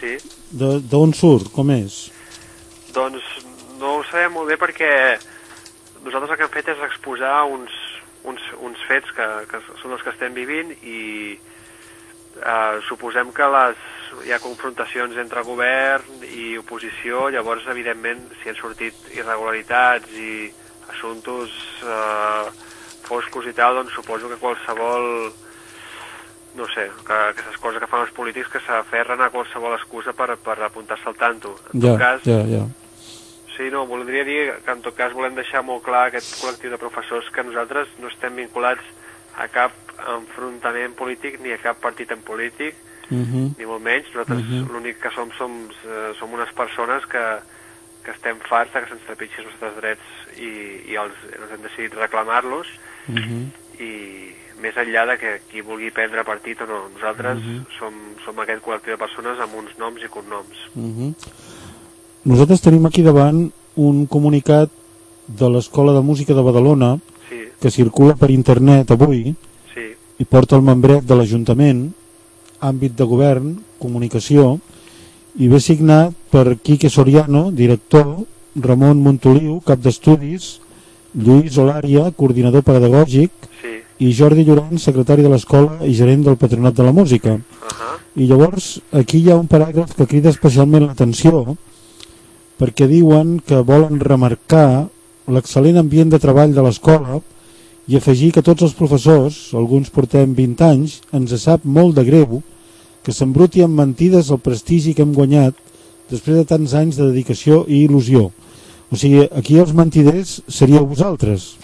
d'on surt? Com és? Doncs no ho sabem molt bé perquè nosaltres el que hem fet és exposar uns fets que són els que estem vivint i suposem que hi ha confrontacions entre govern i oposició, llavors evidentment si han sortit irregularitats i assumptes foscos i tal, doncs suposo que qualsevol, no sé, que aquestes coses que fan els polítics que s'aferren a qualsevol excusa per apuntar-se al tanto. En tot cas, sí, no, voldria dir que en tot cas volem deixar molt clar a aquest col·lectiu de professors que nosaltres no estem vinculats a cap enfrontament polític ni a cap partit en polític, ni molt menys. Nosaltres l'únic que som unes persones que estem farts que se'ns trepitgin els nostres drets i els hem decidit reclamar-los i més enllà de que qui vulgui prendre partit o no, nosaltres som aquest col·lectiu de persones amb uns noms i cognoms. Nosaltres tenim aquí davant un comunicat de l'Escola de Música de Badalona que circula per internet avui i porta el membret de l'Ajuntament, àmbit de govern, comunicació, i ve signat per Quique Soriano, director, Ramon Montoliu, cap d'estudis, Lluís Olària, coordinador pedagògic, i Jordi Llorenç, secretari de l'escola i gerent del Patronat de la Música. I llavors aquí hi ha un paràgraf que crida especialment l'atenció perquè diuen que volen remarcar l'excel·lent ambient de treball de l'escola i afegir que tots els professors, alguns portem 20 anys, ens sap molt de greu que s'embruti amb mentides el prestigi que hem guanyat després de tants anys de dedicació i il·lusió. O sigui, aquí els mentiders seríeu vosaltres.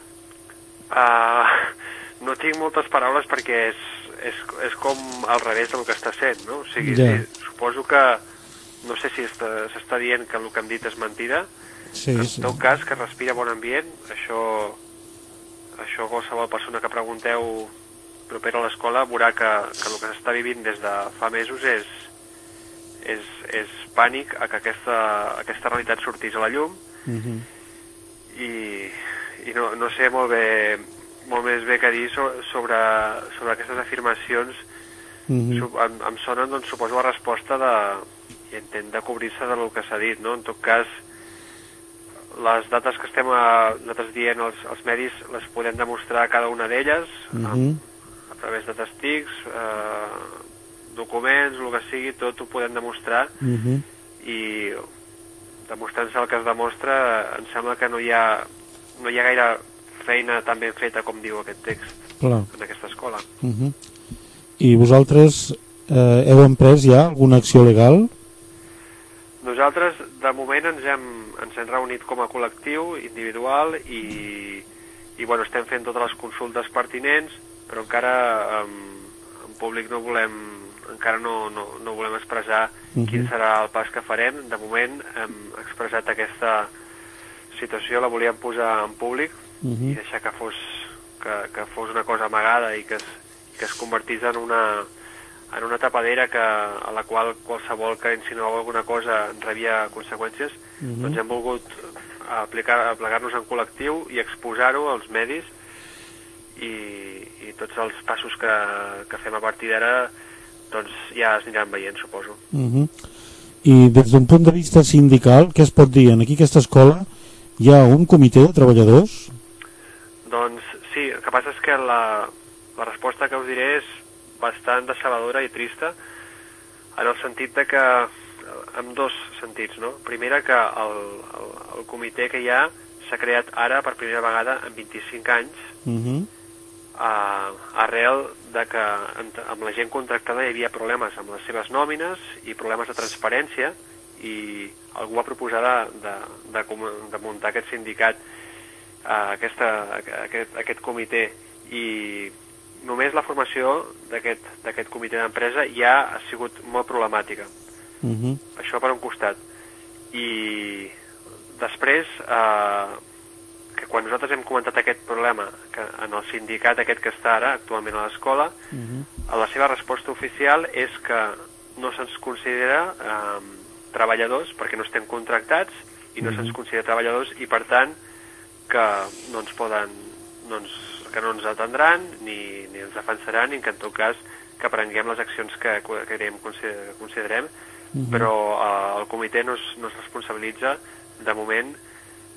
No tinc moltes paraules perquè és com al revés del que està sent, no? O sigui, suposo que no sé si s'està dient que el que hem dit és mentida. En tot cas, que respira bon ambient, això qualsevol persona que pregunteu propera a l'escola veurà que el que s'està vivint des de fa mesos és pànic a que aquesta realitat sortís a la llum i no sé molt més bé què dir sobre aquestes afirmacions. Em sonen, doncs, suposo, la resposta i intent de cobrir-se del que s'ha dit, no? En tot cas, les dates que estem nosaltres dient als medis les podem demostrar cada una d'elles a través de testics, documents, el que sigui, tot ho podem demostrar i demostrant-se el que es demostra em sembla que no hi ha gaire feina tan ben feta com diu aquest text en aquesta escola. I vosaltres heu emprès ja alguna acció legal? Nosaltres, de moment, ens hem reunit com a col·lectiu individual i bueno, estem fent totes les consultes pertinents, però encara en públic no volem expressar quin serà el pas que farem. De moment hem expressat aquesta situació, la volíem posar en públic i deixar que fos una cosa amagada i que es convertís en una tapadera a la qual qualsevol que insinuava alguna cosa en rebia conseqüències. Doncs hem volgut plegar-nos en col·lectiu i exposar-ho als medis i tots els passos que fem a partir d'ara doncs ja es aniran veient, suposo. I des d'un punt de vista sindical, què es pot dir? Aquí a aquesta escola hi ha un comitè de treballadors? Doncs sí, el que passa és que la resposta que us diré és bastant decebedora i trista en el sentit de que en dos sentits, no? Primera, que el comitè que hi ha s'ha creat ara per primera vegada en 25 anys arrel de que amb la gent contractada hi havia problemes amb les seves nòmines i problemes de transparència i algú va proposar de muntar aquest sindicat, aquest comitè, i només la formació d'aquest comitè d'empresa ja ha sigut molt problemàtica. Això per un costat. I després, que quan nosaltres hem comentat aquest problema que en el sindicat aquest que està ara actualment a l'escola, la seva resposta oficial és que no se'ns considera treballadors perquè no estem contractats i no se'ns considera treballadors i per tant que no ens poden que no ens atendran ni ens defensaran i que en tot cas que prenguem les accions que considerem, però el comitè no es responsabilitza de moment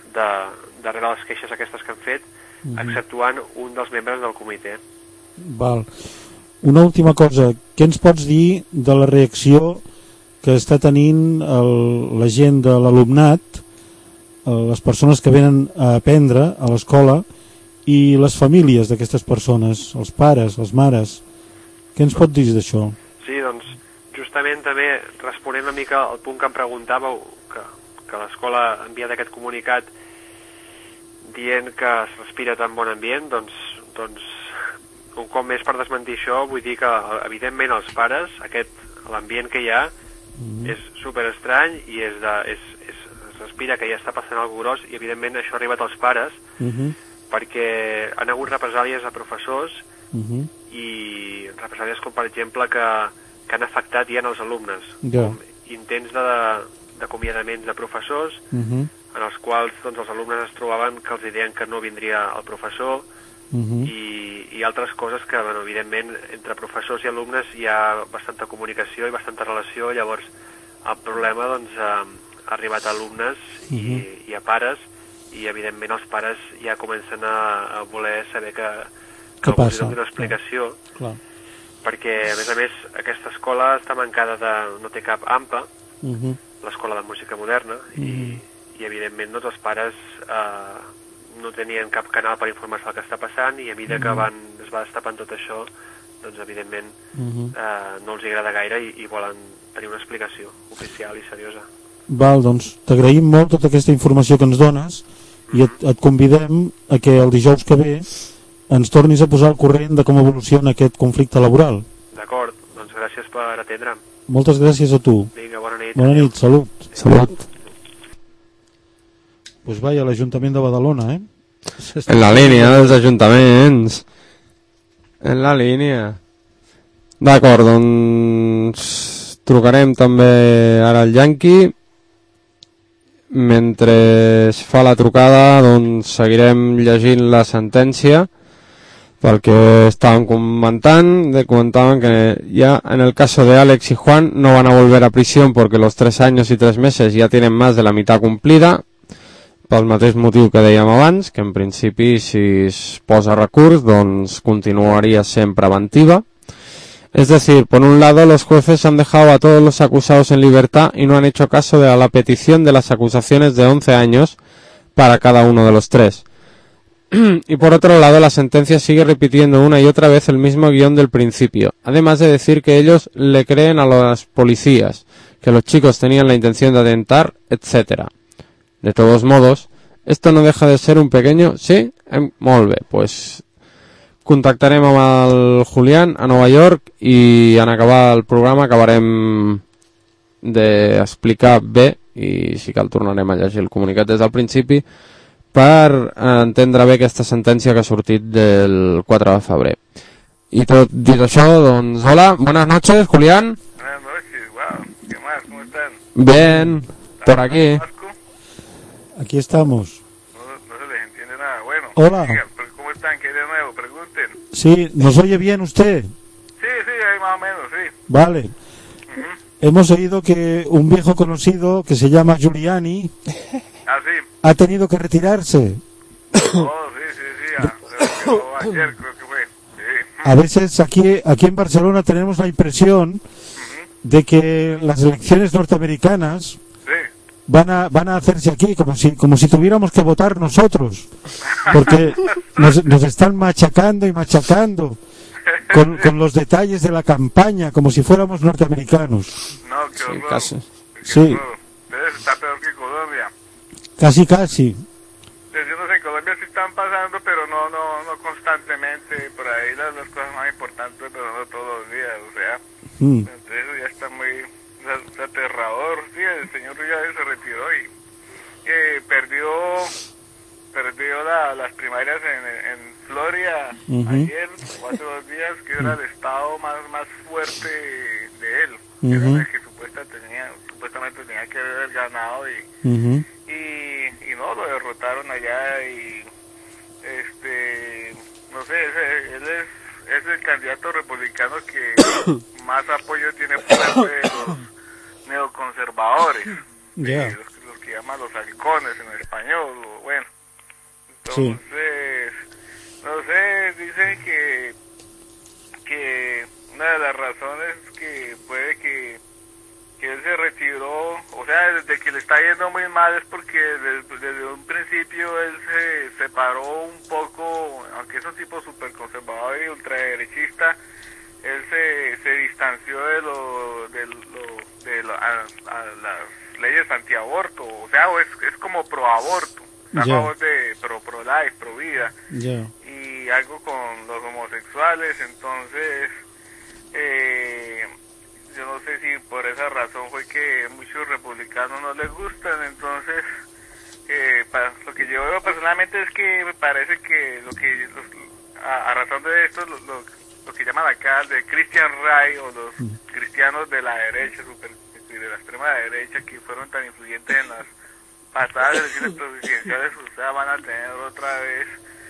darrere les queixes aquestes que han fet, exceptuant un dels membres del comitè. Val. Una última cosa, què ens pots dir de la reacció que està tenint la gent de l'alumnat, les persones que venen a aprendre a l'escola i les famílies d'aquestes persones, els pares, les mares? Què ens pot dir d'això? Sí, doncs, justament també responent una mica al punt que em preguntàveu, que l'escola ha enviat aquest comunicat dient que es respira tan bon ambient, doncs un cop més per desmentir això, vull dir que evidentment els pares, l'ambient que hi ha és super estrany i es respira que ja està passant alguna cosa gros, i evidentment això ha arribat als pares perquè han hagut represàlies a professors i represàlies com per exemple que han afectat ja els alumnes, com intents d'acomiadaments de professors en els quals doncs, els alumnes es trobaven que els deien que no vindria el professor i altres coses que, bueno, evidentment, entre professors i alumnes hi ha bastanta comunicació i bastanta relació, llavors el problema doncs, ha arribat a alumnes i a pares, i evidentment els pares ja comencen a voler saber que algú els doni una explicació, perquè a més aquesta escola està mancada no té cap AMPA, l'escola de música moderna, i evidentment doncs, els pares no tenien cap canal per informar-se del que està passant, i a mesura que es va destapant tot això, doncs evidentment no els agrada gaire i volen tenir una explicació oficial i seriosa. Val, doncs t'agraïm molt tota aquesta informació que ens dones i et convidem a que el dijous que ve ens tornis a posar al corrent de com evoluciona aquest conflicte laboral. D'acord, doncs gràcies per atendre'm. Moltes gràcies a tu. Vinga, bona nit. Bona nit, salut. Salut. Pues vaya, l'Ajuntament de Badalona, En la línia dels ajuntaments. En la línia. D'acord, doncs trucarem també ara al Yankee. Mentre es fa la trucada, doncs seguirem llegint la sentència, pel que estaban comentaban que ya en el caso de Alex y Juan no van a volver a prisión porque los 3 años y 3 meses ya tienen más de la mitad cumplida, pel mateix motiu que dèiem abans, que en principi si es posa recurs doncs continuaría sent preventiva. Es decir, por un lado los jueces han dejado a todos los acusados en libertad y no han hecho caso de la petición de las acusaciones de 11 años para cada uno de los 3. Y por otro lado la sentencia sigue repitiendo una y otra vez el mismo guión del principio, además de decir que ellos le creen a los policías, que los chicos tenían la intención de atentar, etc. De todos modos, esto no deja de ser un pequeño... Sí? Molt bé, pues contactarem amb el Julián a Nova York i en acabar el programa acabarem d'explicar bé, i si cal tornarem a llegir el comunicat des del principi per entendre bé aquesta sentència que ha sortit del 4 de febrer. I tot dit això, doncs, hola, buenas noches, Julián. Buenas noches, wow, ¿qué más? ¿Cómo están? Bien, por aquí. Aquí estamos. No se les entiende nada, bueno. Hola. Digan, ¿cómo están? ¿Qué hay de nuevo? Pregunten. Sí, ¿nos oye bien usted? Sí, ahí más o menos, sí. Vale. Hemos oído que un viejo conocido que se llama Giuliani ha tenido que retirarse. Oh, sí, ayer creo que fue. Sí. A veces aquí en Barcelona tenemos la impresión de que las elecciones norteamericanas van a hacerse aquí como si tuviéramos que votar nosotros, porque nos están machacando y machacando con los detalles de la campaña como si fuéramos norteamericanos. No, qué horror. Casi. Sí. Está peor que Colombia. Casi. Pues yo no sé, en Colombia sí están pasando, pero no constantemente. Por ahí las cosas más importantes, pero no todos los días, o sea. Entonces eso ya está muy aterrador. Sí, el señor Rullado se retiró y perdió las primarias en Florida ayer o hace 2 días, que era el estado más fuerte de él, que era el que supuestamente tenía que haber ganado y no, lo derrotaron allá y no sé, él es el candidato republicano que más apoyo tiene fuerte de los neoconservadores, los que llaman los halcones en español, Entonces, no sé, dicen que una de las razones que puede que él se retiró, o sea, desde que le está yendo muy mal es porque desde un principio él se separó un poco, aunque es un tipo súper conservador y ultraderechista, él se distanció de las leyes antiaborto, o sea, es como pro-aborto, está a favor de pro-life, pro-vida, y algo con los homosexuales, entonces yo no sé si por esa razón fue que muchos republicanos no les gustan, entonces lo que yo veo personalmente es que me parece que a razón de esto lo que llaman acá de Christian Right o los cristianos de la derecha, de la extrema derecha, que fueron tan influyentes en las pasadas elecciones presidenciales, o sea, van a tener otra vez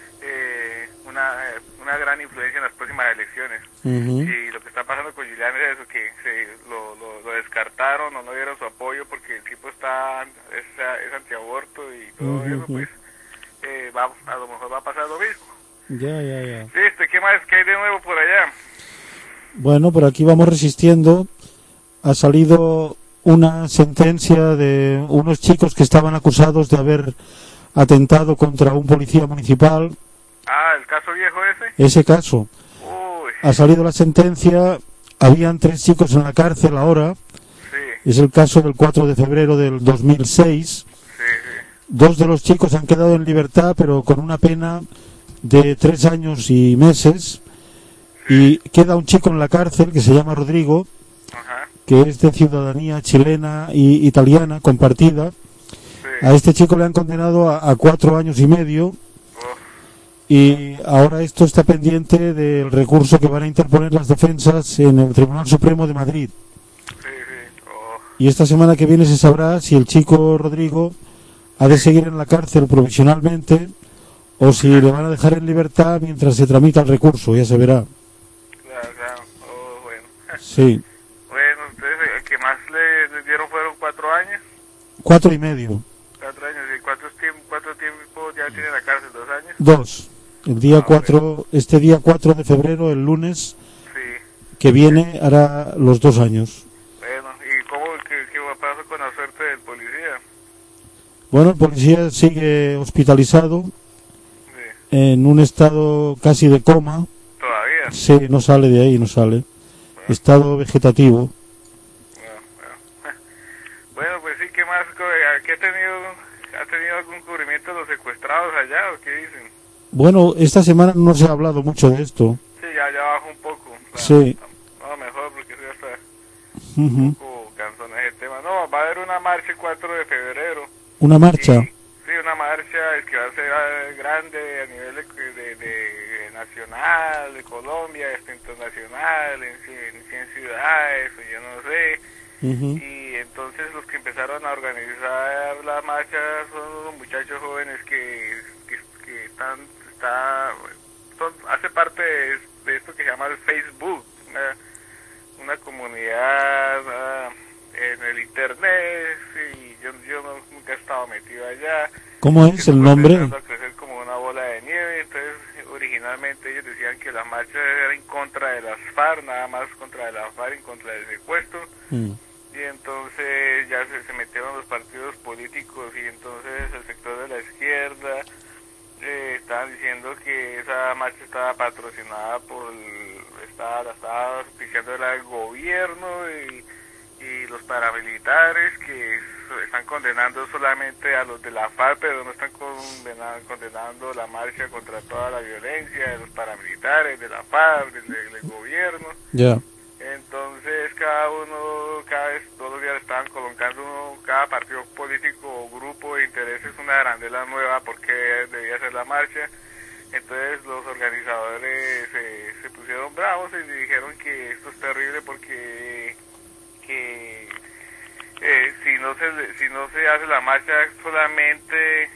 una gran influencia en las próximas elecciones. Y lo que está pasando con Giuliani es eso, que lo descartaron o no dieron su apoyo porque el tipo es antiaborto y todo eso, pues a lo mejor va a pasar lo mismo. Sí, ¿qué más? ¿Qué hay de nuevo por allá? Bueno, por aquí vamos resistiendo. Ha salido una sentencia de unos chicos que estaban acusados de haber atentado contra un policía municipal. Ah, ¿el caso viejo ese? Ese caso. Uy. Ha salido la sentencia. Habían 3 chicos en la cárcel ahora. Sí. Es el caso del 4 de febrero del 2006. Sí. 2 de los chicos han quedado en libertad, pero con una pena de 3 años y meses. Y queda un chico en la cárcel que se llama Rodrigo, que es de ciudadanía chilena y italiana compartida. A este chico le han condenado a 4 años y medio. Y ahora esto está pendiente del recurso que van a interponer las defensas en el Tribunal Supremo de Madrid. Y esta semana que viene se sabrá si el chico Rodrigo ha de seguir en la cárcel provisionalmente o si le van a dejar en libertad mientras se tramita el recurso, ya se verá. Claro. Bueno. Sí. Bueno, entonces el que más le dieron fueron 4 años. 4 y medio. 4 años. ¿Y cuánto tiempo ya tiene la cárcel? 2 años. 2. El día 4, este día 4 de febrero, el lunes que viene, hará los 2 años. Bueno, ¿y qué pasa con la suerte del policía? Bueno, el policía sigue hospitalizado en un estado casi de coma. ¿Todavía? Sí, no sale de ahí, no sale. Estado vegetativo. Bueno, pues sí, ¿qué más? ¿Ha tenido algún cubrimiento de los secuestrados allá o qué dicen? Bueno, esta semana no se ha hablado mucho de esto. Sí, ya bajó un poco. Sí. No, mejor porque eso ya está un poco cansón ese tema. No, va a haber una marcha el 4 de febrero. ¿Una marcha? Sí, una marcha que va a ser grande a nivel de nacional, de Colombia, internacional, en 100 ciudades, o yo no sé. Y entonces los que empezaron a organizar la marcha son unos muchachos jóvenes que hace parte de esto que se llama el Facebook, una comunidad en el internet, y yo nunca he estado metido allá. ¿Cómo es el nombre? Empezando a crecer como una bola de nieve. Entonces originalmente ellos decían que la marcha era en contra de las FARC, nada más contra de las FARC, en contra del secuestro. Y entonces ya se metieron los partidos políticos, y entonces el sector de la izquierda estaban diciendo que esa marcha estaba patrocinada la estaba auspiciando el gobierno y los paramilitares, que están condenando solamente a los de la FARC, pero no están condenando la marcha contra toda la violencia de los paramilitares, de la FARC, del gobierno. Entonces todos los días estaban colocando cada partido político o grupo de intereses una arandela nueva porque debía ser la marcha. Entonces los organizadores se pusieron bravos y dijeron que esto es terrible porque si no se hace la marcha solamente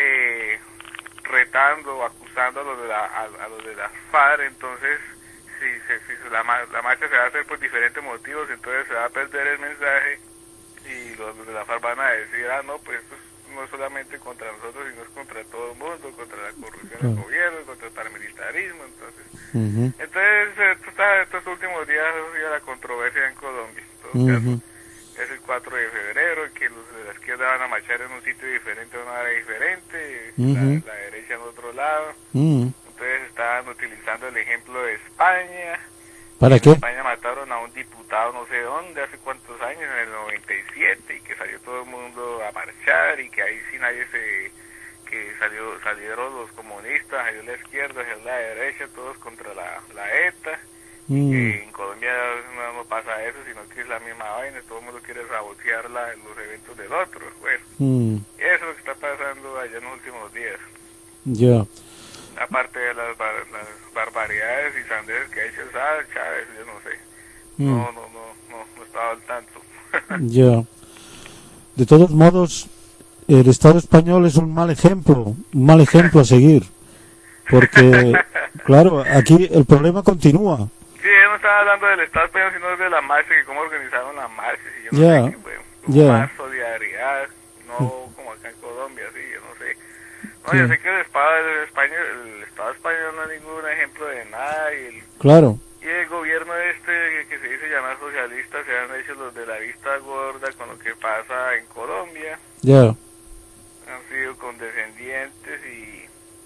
retando o acusando a los de la FARC, entonces si la marcha se va a hacer por diferentes motivos, entonces se va a perder el mensaje y los de la FARC van a decir, no, pues esto no es solamente contra nosotros, sino es contra todo el mundo, contra la el gobierno, contra el paramilitarismo, entonces. Ujú. Entonces, estos últimos días ha sido la controversia en Colombia. En todo Ujú. caso, es el 4 de febrero, que los de la izquierda van a marchar en un sitio diferente, a una hora diferente, Ujú. la derecha en otro lado. Mm. Entonces estaban utilizando el ejemplo de España. ¿Para En qué? España mataron a un diputado no sé dónde, hace cuántos años, en el 97, y que salió todo el mundo a marchar, y que ahí sí nadie que salieron los comunistas, salió la izquierda, salió la derecha, todos contra la ETA. En Colombia no pasa eso, sino que es la misma vaina, todo el mundo quiere sabotear los eventos del otro. Bueno, eso es lo que está pasando allá en los últimos días. Ya. Aparte de las barbaridades y sandeces que ha hecho Chávez, yo no sé. Mm. No estaba al tanto. Ya. De todos modos, el Estado español es un mal ejemplo a seguir. Porque, claro, aquí el problema continúa. Sí, yo no estaba hablando del Estado español, sino de la marcha, que cómo organizaron las marchas. Y yo no Ya, sé, hubo ya. más solidaridad, no como acá en Colombia, sí, yo no sé. No, yo sé que el Estado español no es ningún ejemplo de nada, Claro. y el gobierno que se dice llamar socialista se han hecho los de la vista gorda con lo que pasa en Colombia. Ya. Han sido condescendientes y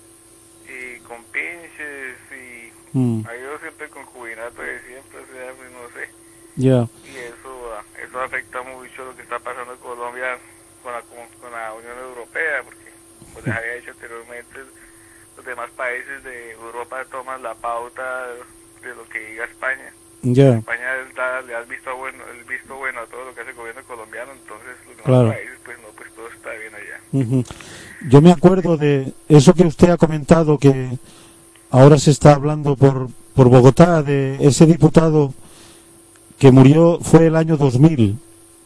con pinches y ha ido siempre concubinato de siempre, o sea, pues, no sé. Ya. Y eso afecta mucho lo que está pasando en Colombia con la Unión Europea, porque como les había dicho anteriormente, los demás países de Europa toman la pauta de lo que diga España. Ya. España le da el visto bueno a todo lo que hace el gobierno colombiano, entonces los demás Claro. países, pues no, pues todo está bien allá. Ujú. Yo me acuerdo de eso que usted ha comentado, que ahora se está hablando por Bogotá, de ese diputado que murió, fue el año 2000.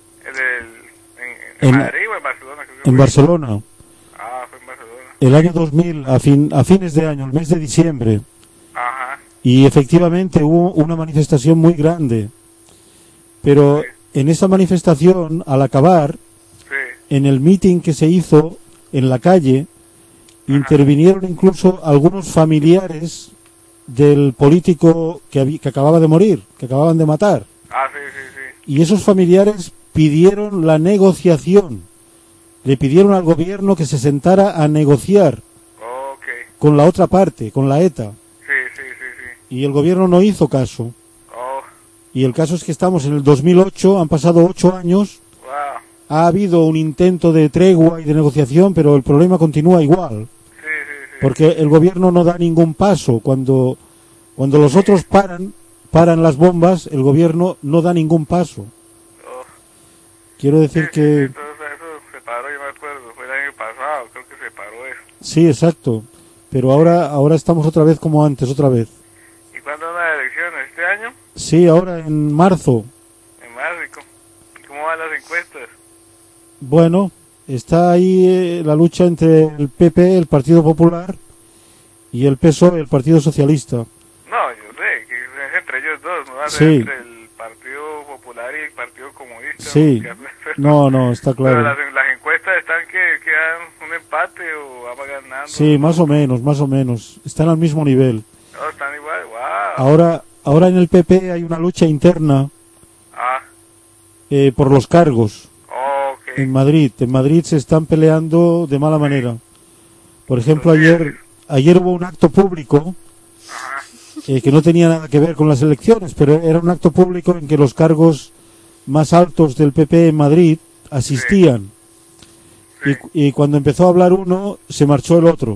¿En Madrid o en Barcelona? Creo que En fue. Barcelona. Ah, fue en Barcelona. El año 2000, a fines de año, el mes de diciembre. Ajá. Y efectivamente hubo una manifestación muy grande. Pero en esa manifestación, al acabar, en el meeting que se hizo en la calle, intervinieron incluso algunos familiares del político que acababa de morir, que acababan de matar. Ah, sí. Y esos familiares pidieron la negociación. Le pidieron al gobierno que se sentara a negociar con la otra parte, con la ETA. Sí. Y el gobierno no hizo caso. Oh, Y el caso es que estamos en el 2008, han pasado 8 años, wow. ha habido un intento de tregua y de negociación, pero el problema continúa igual. Porque el gobierno no da ningún paso. Cuando los otros paran las bombas, el gobierno no da ningún paso. Quiero decir que... Entonces eso se paró, yo me acuerdo, fue el año pasado, creo que se paró eso. Sí, exacto. Pero ahora estamos otra vez como antes, otra vez. ¿Y cuándo son las elecciones? ¿Este año? Sí, ahora en marzo. En marzo. ¿Y cómo van las encuestas? Bueno, está ahí la lucha entre el PP, el Partido Popular, y el PSOE, el Partido Socialista. No, yo sé, que es entre ellos dos, no va a ser Sí. entre el Partido Popular y el Partido Comunista. Sí. No, está Pero claro. las encuestas están que dan un empate o va ganando. Sí, más o menos. Están al mismo nivel. No, están igual, wow. Ahora en el PP hay una lucha interna Ah, por los cargos. ok. En Madrid se están peleando de mala manera. Por ejemplo, ayer hubo un acto público que no tenía nada que ver con las elecciones, pero era un acto público en que los cargos más altos del PP en Madrid asistían. Y cuando empezó a hablar uno, se marchó el otro.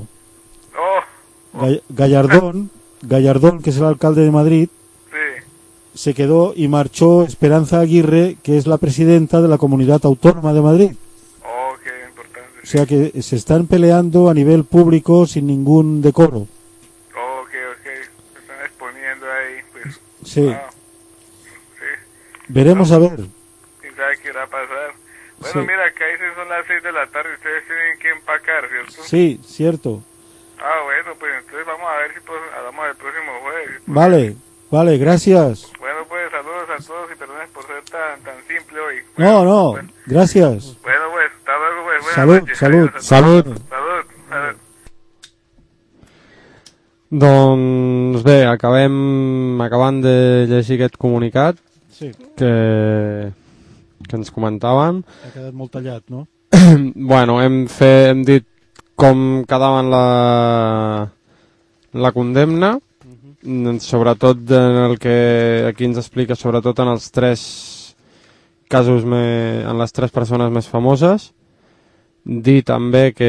Gallardón, que es el alcalde de Madrid, se quedó y marchó Esperanza Aguirre, que es la presidenta de la Comunidad Autónoma de Madrid. O sea que se están peleando a nivel público sin ningún decoro. Ok. Se están exponiendo ahí, pues. Sí. Wow. Veremos a ver. ¿Quién sabe qué irá a pasar? Bueno, Sí. mira, acá dicen son las 6 de la tarde, ustedes tienen que empacar, ¿cierto? Sí, cierto. Ah, bueno, pues entonces vamos a ver si pues, hablamos el próximo jueves. Vale, gracias. Bueno, pues saludos a todos y perdones por ser tan simple hoy. No, gracias. Bueno, pues, hasta luego, pues. Buenas Salud, noches. salud, Adiós a todos. salud. Salud. Doncs bé, acabant de llegir aquest comunicat que ens comentaven. Ha quedat molt tallat, no? Bueno, hem dit com quedaven la condemna, sobretot en el que aquí ens explica, sobretot en els 3 casos, en les 3 persones més famoses. Dir també que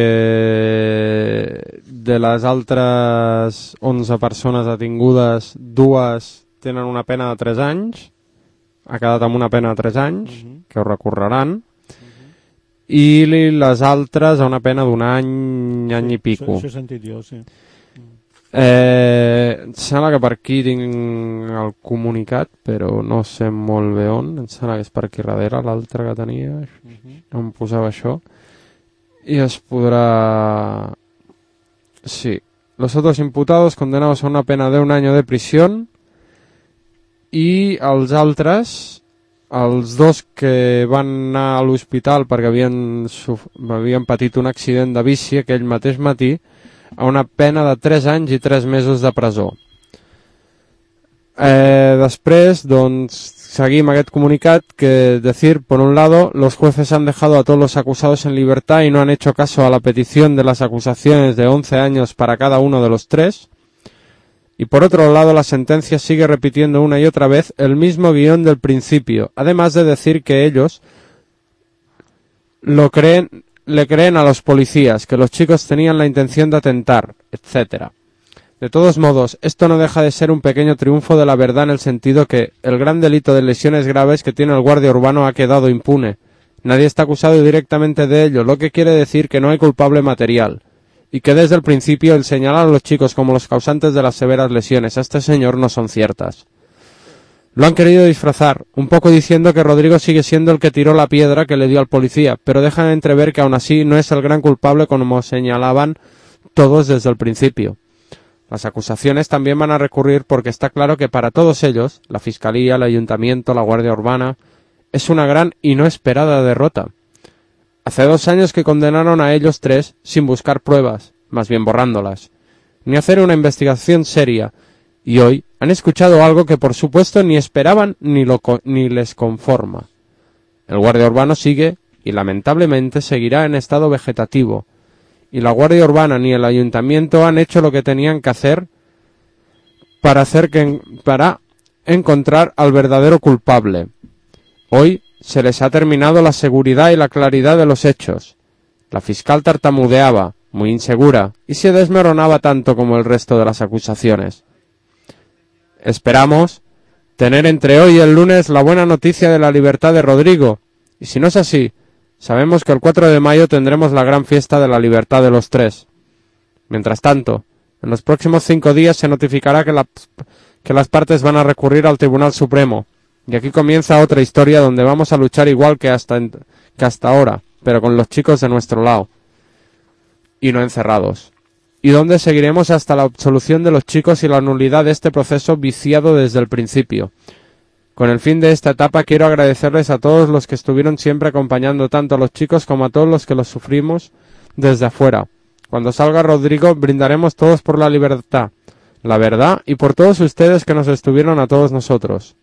de les altres 11 persones detingudes, 2 tenen una pena de 3 anys, ha quedat amb una pena de 3 anys, que ho recorreran, i les altres a una pena d'1 any, any i pico. Això he sentit jo, sí. Em sembla que per aquí tinc el comunicat, però no sé molt bé on. Em sembla que és per aquí darrere, l'altre que tenia. Em posava això. Y os podrá... Sí. Los otros imputados condenados a una pena de 1 año de prisión i els altres, els 2 que van anar a l'hospital perquè havien patit un accident de bici aquell mateix matí, a una pena de 3 anys i 3 mesos de presó. Després, doncs, seguim aquest comunicat que decir, por un lado, los jueces han dejado a todos los acusados en libertad y no han hecho caso a la petición de las acusaciones de 11 años para cada uno de los 3. Y por otro lado, la sentencia sigue repitiendo una y otra vez el mismo guión del principio, además de decir que ellos le creen a los policías, que los chicos tenían la intención de atentar, etc. De todos modos, esto no deja de ser un pequeño triunfo de la verdad en el sentido que el gran delito de lesiones graves que tiene el guardia urbano ha quedado impune. Nadie está acusado directamente de ello, lo que quiere decir que no hay culpable material. Y que desde el principio el señalar a los chicos como los causantes de las severas lesiones a este señor no son ciertas. Lo han querido disfrazar, un poco diciendo que Rodrigo sigue siendo el que tiró la piedra que le dio al policía, pero dejan entrever que aún así no es el gran culpable como señalaban todos desde el principio. Las acusaciones también van a recurrir porque está claro que para todos ellos, la Fiscalía, el Ayuntamiento, la Guardia Urbana, es una gran y no esperada derrota. Hace 2 años que condenaron a ellos 3 sin buscar pruebas, más bien borrándolas, ni hacer una investigación seria, y hoy han escuchado algo que por supuesto ni esperaban ni les conforma. El guardia urbano sigue y lamentablemente seguirá en estado vegetativo, y la Guardia Urbana ni el Ayuntamiento han hecho lo que tenían que hacer para encontrar al verdadero culpable. Hoy se les ha terminado la seguridad y la claridad de los hechos. La fiscal tartamudeaba, muy insegura, y se desmoronaba tanto como el resto de las acusaciones. Esperamos tener entre hoy y el lunes la buena noticia de la libertad de Rodrigo, y si no es así, sabemos que el 4 de mayo tendremos la gran fiesta de la libertad de los 3. Mientras tanto, en los próximos 5 días se notificará que las partes van a recurrir al Tribunal Supremo. Y aquí comienza otra historia donde vamos a luchar igual que hasta ahora, pero con los chicos de nuestro lado. Y no encerrados. Y donde seguiremos hasta la absolución de los chicos y la nulidad de este proceso viciado desde el principio. Con el fin de esta etapa quiero agradecerles a todos los que estuvieron siempre acompañando tanto a los chicos como a todos los que los sufrimos desde afuera. Cuando salga Rodrigo brindaremos todos por la libertad, la verdad y por todos ustedes que nos sostuvieron a todos nosotros.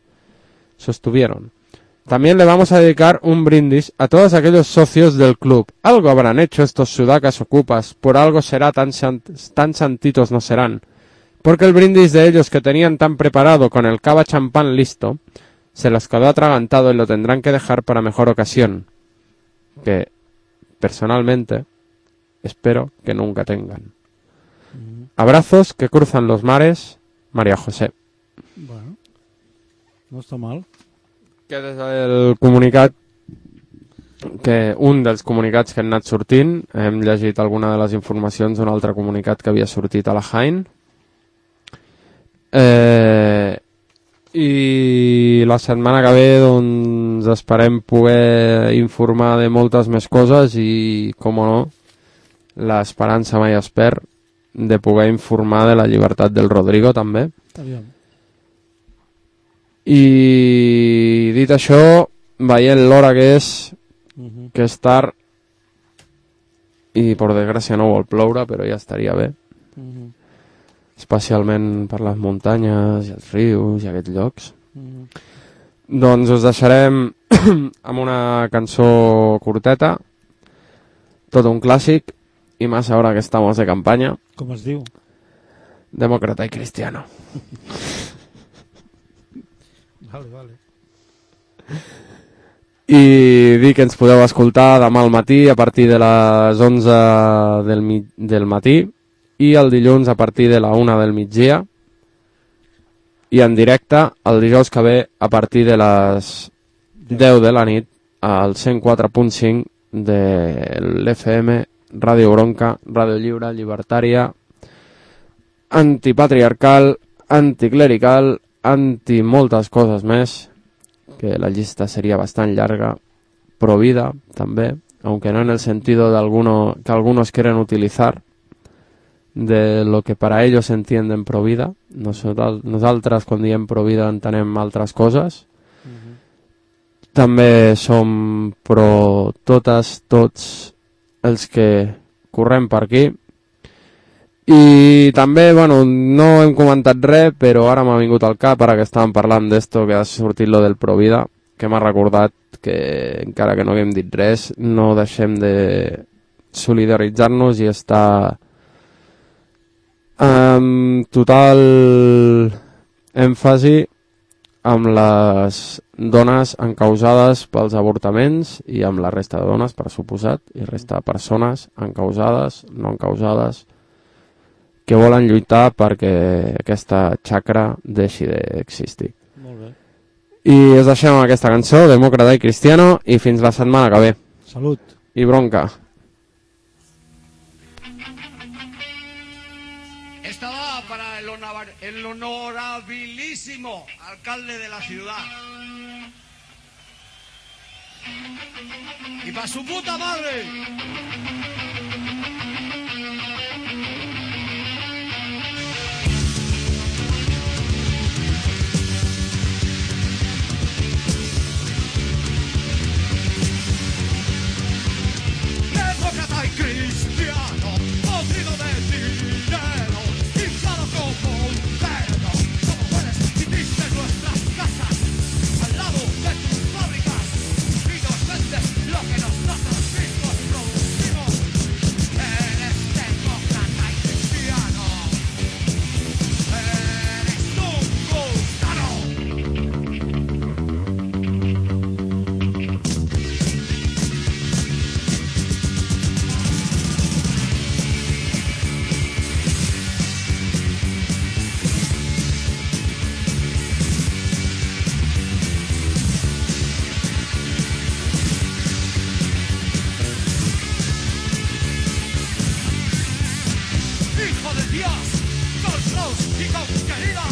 También le vamos a dedicar un brindis a todos aquellos socios del club. Algo habrán hecho estos sudacas ocupas, por algo será tan santitos no serán. Porque el brindis de ellos que tenían tan preparado con el cava champán listo, se los quedó atragantado y lo tendrán que dejar para mejor ocasión. Que, personalmente, espero que nunca tengan. Abrazos que cruzan los mares, María José. Bueno, no està mal. Aquest és el comunicat, un dels comunicats que han anat sortint. Hem llegit alguna de les informacions d'un altre comunicat que havia sortit a la Jaén. I la setmana que ve doncs esperem poder informar de moltes més coses i, com no, l'esperança mai es perd de poder informar de la llibertat del Rodrigo també. Aviam. I dit això, veient l'hora que és, que és tard i per desgràcia no vol ploure, però ja estaria bé. especialment per les muntanyes i els rius i aquests llocs. Doncs us deixarem amb una cançó curteta, tot un clàssic, y más ahora que estamos de campaña. Com es diu? Demócrata y cristiano. Vale. I dir que ens podeu escoltar demà al matí a partir de les 11 del matí i el dilluns a partir de la 1 del migdia i en directe el dijous que ve a partir de les 10 de la nit al 104.5 de l'FM, Ràdio Bronca, Ràdio Lliure, llibertària, antipatriarcal, anticlerical, anti moltes coses més, que la lista sería bastante larga, pro vida también, aunque no en el sentido de que algunos quieren utilizar de lo que para ellos entienden pro vida. Nosaltres quan diem pro vida entenem altres coses. També som pro tots els que correm per aquí. I també, bueno, no hem comentat res, però ara m'ha vingut al cap, ara que estàvem parlant d'esto, que ha sortit lo del Provida, que m'ha recordat que, encara que no haguem dit res, no deixem de solidaritzar-nos i estar amb total èmfasi amb les dones encausades pels avortaments i amb la resta de dones, per suposat, i resta de persones encausades, no encausades, que volen lluitar perquè aquesta xacra deixi d'existir. Molt bé. I us deixem amb aquesta cançó, Demòcrata i Cristiano, i fins la setmana que ve. Salut. I bronca. Esta va para el honorabilísimo alcalde de la ciudad. Y para su puta madre. Demócrata y cristiano, podrido de dinero, inflado como un cerdo, como mueres y tristes nuestras casas, al lado de tus fábricas, y nos vendes lo que nosotros mismos producimos. Eres demócrata y cristiano, eres un gusano. Hijo de Dios, con luz y con querida.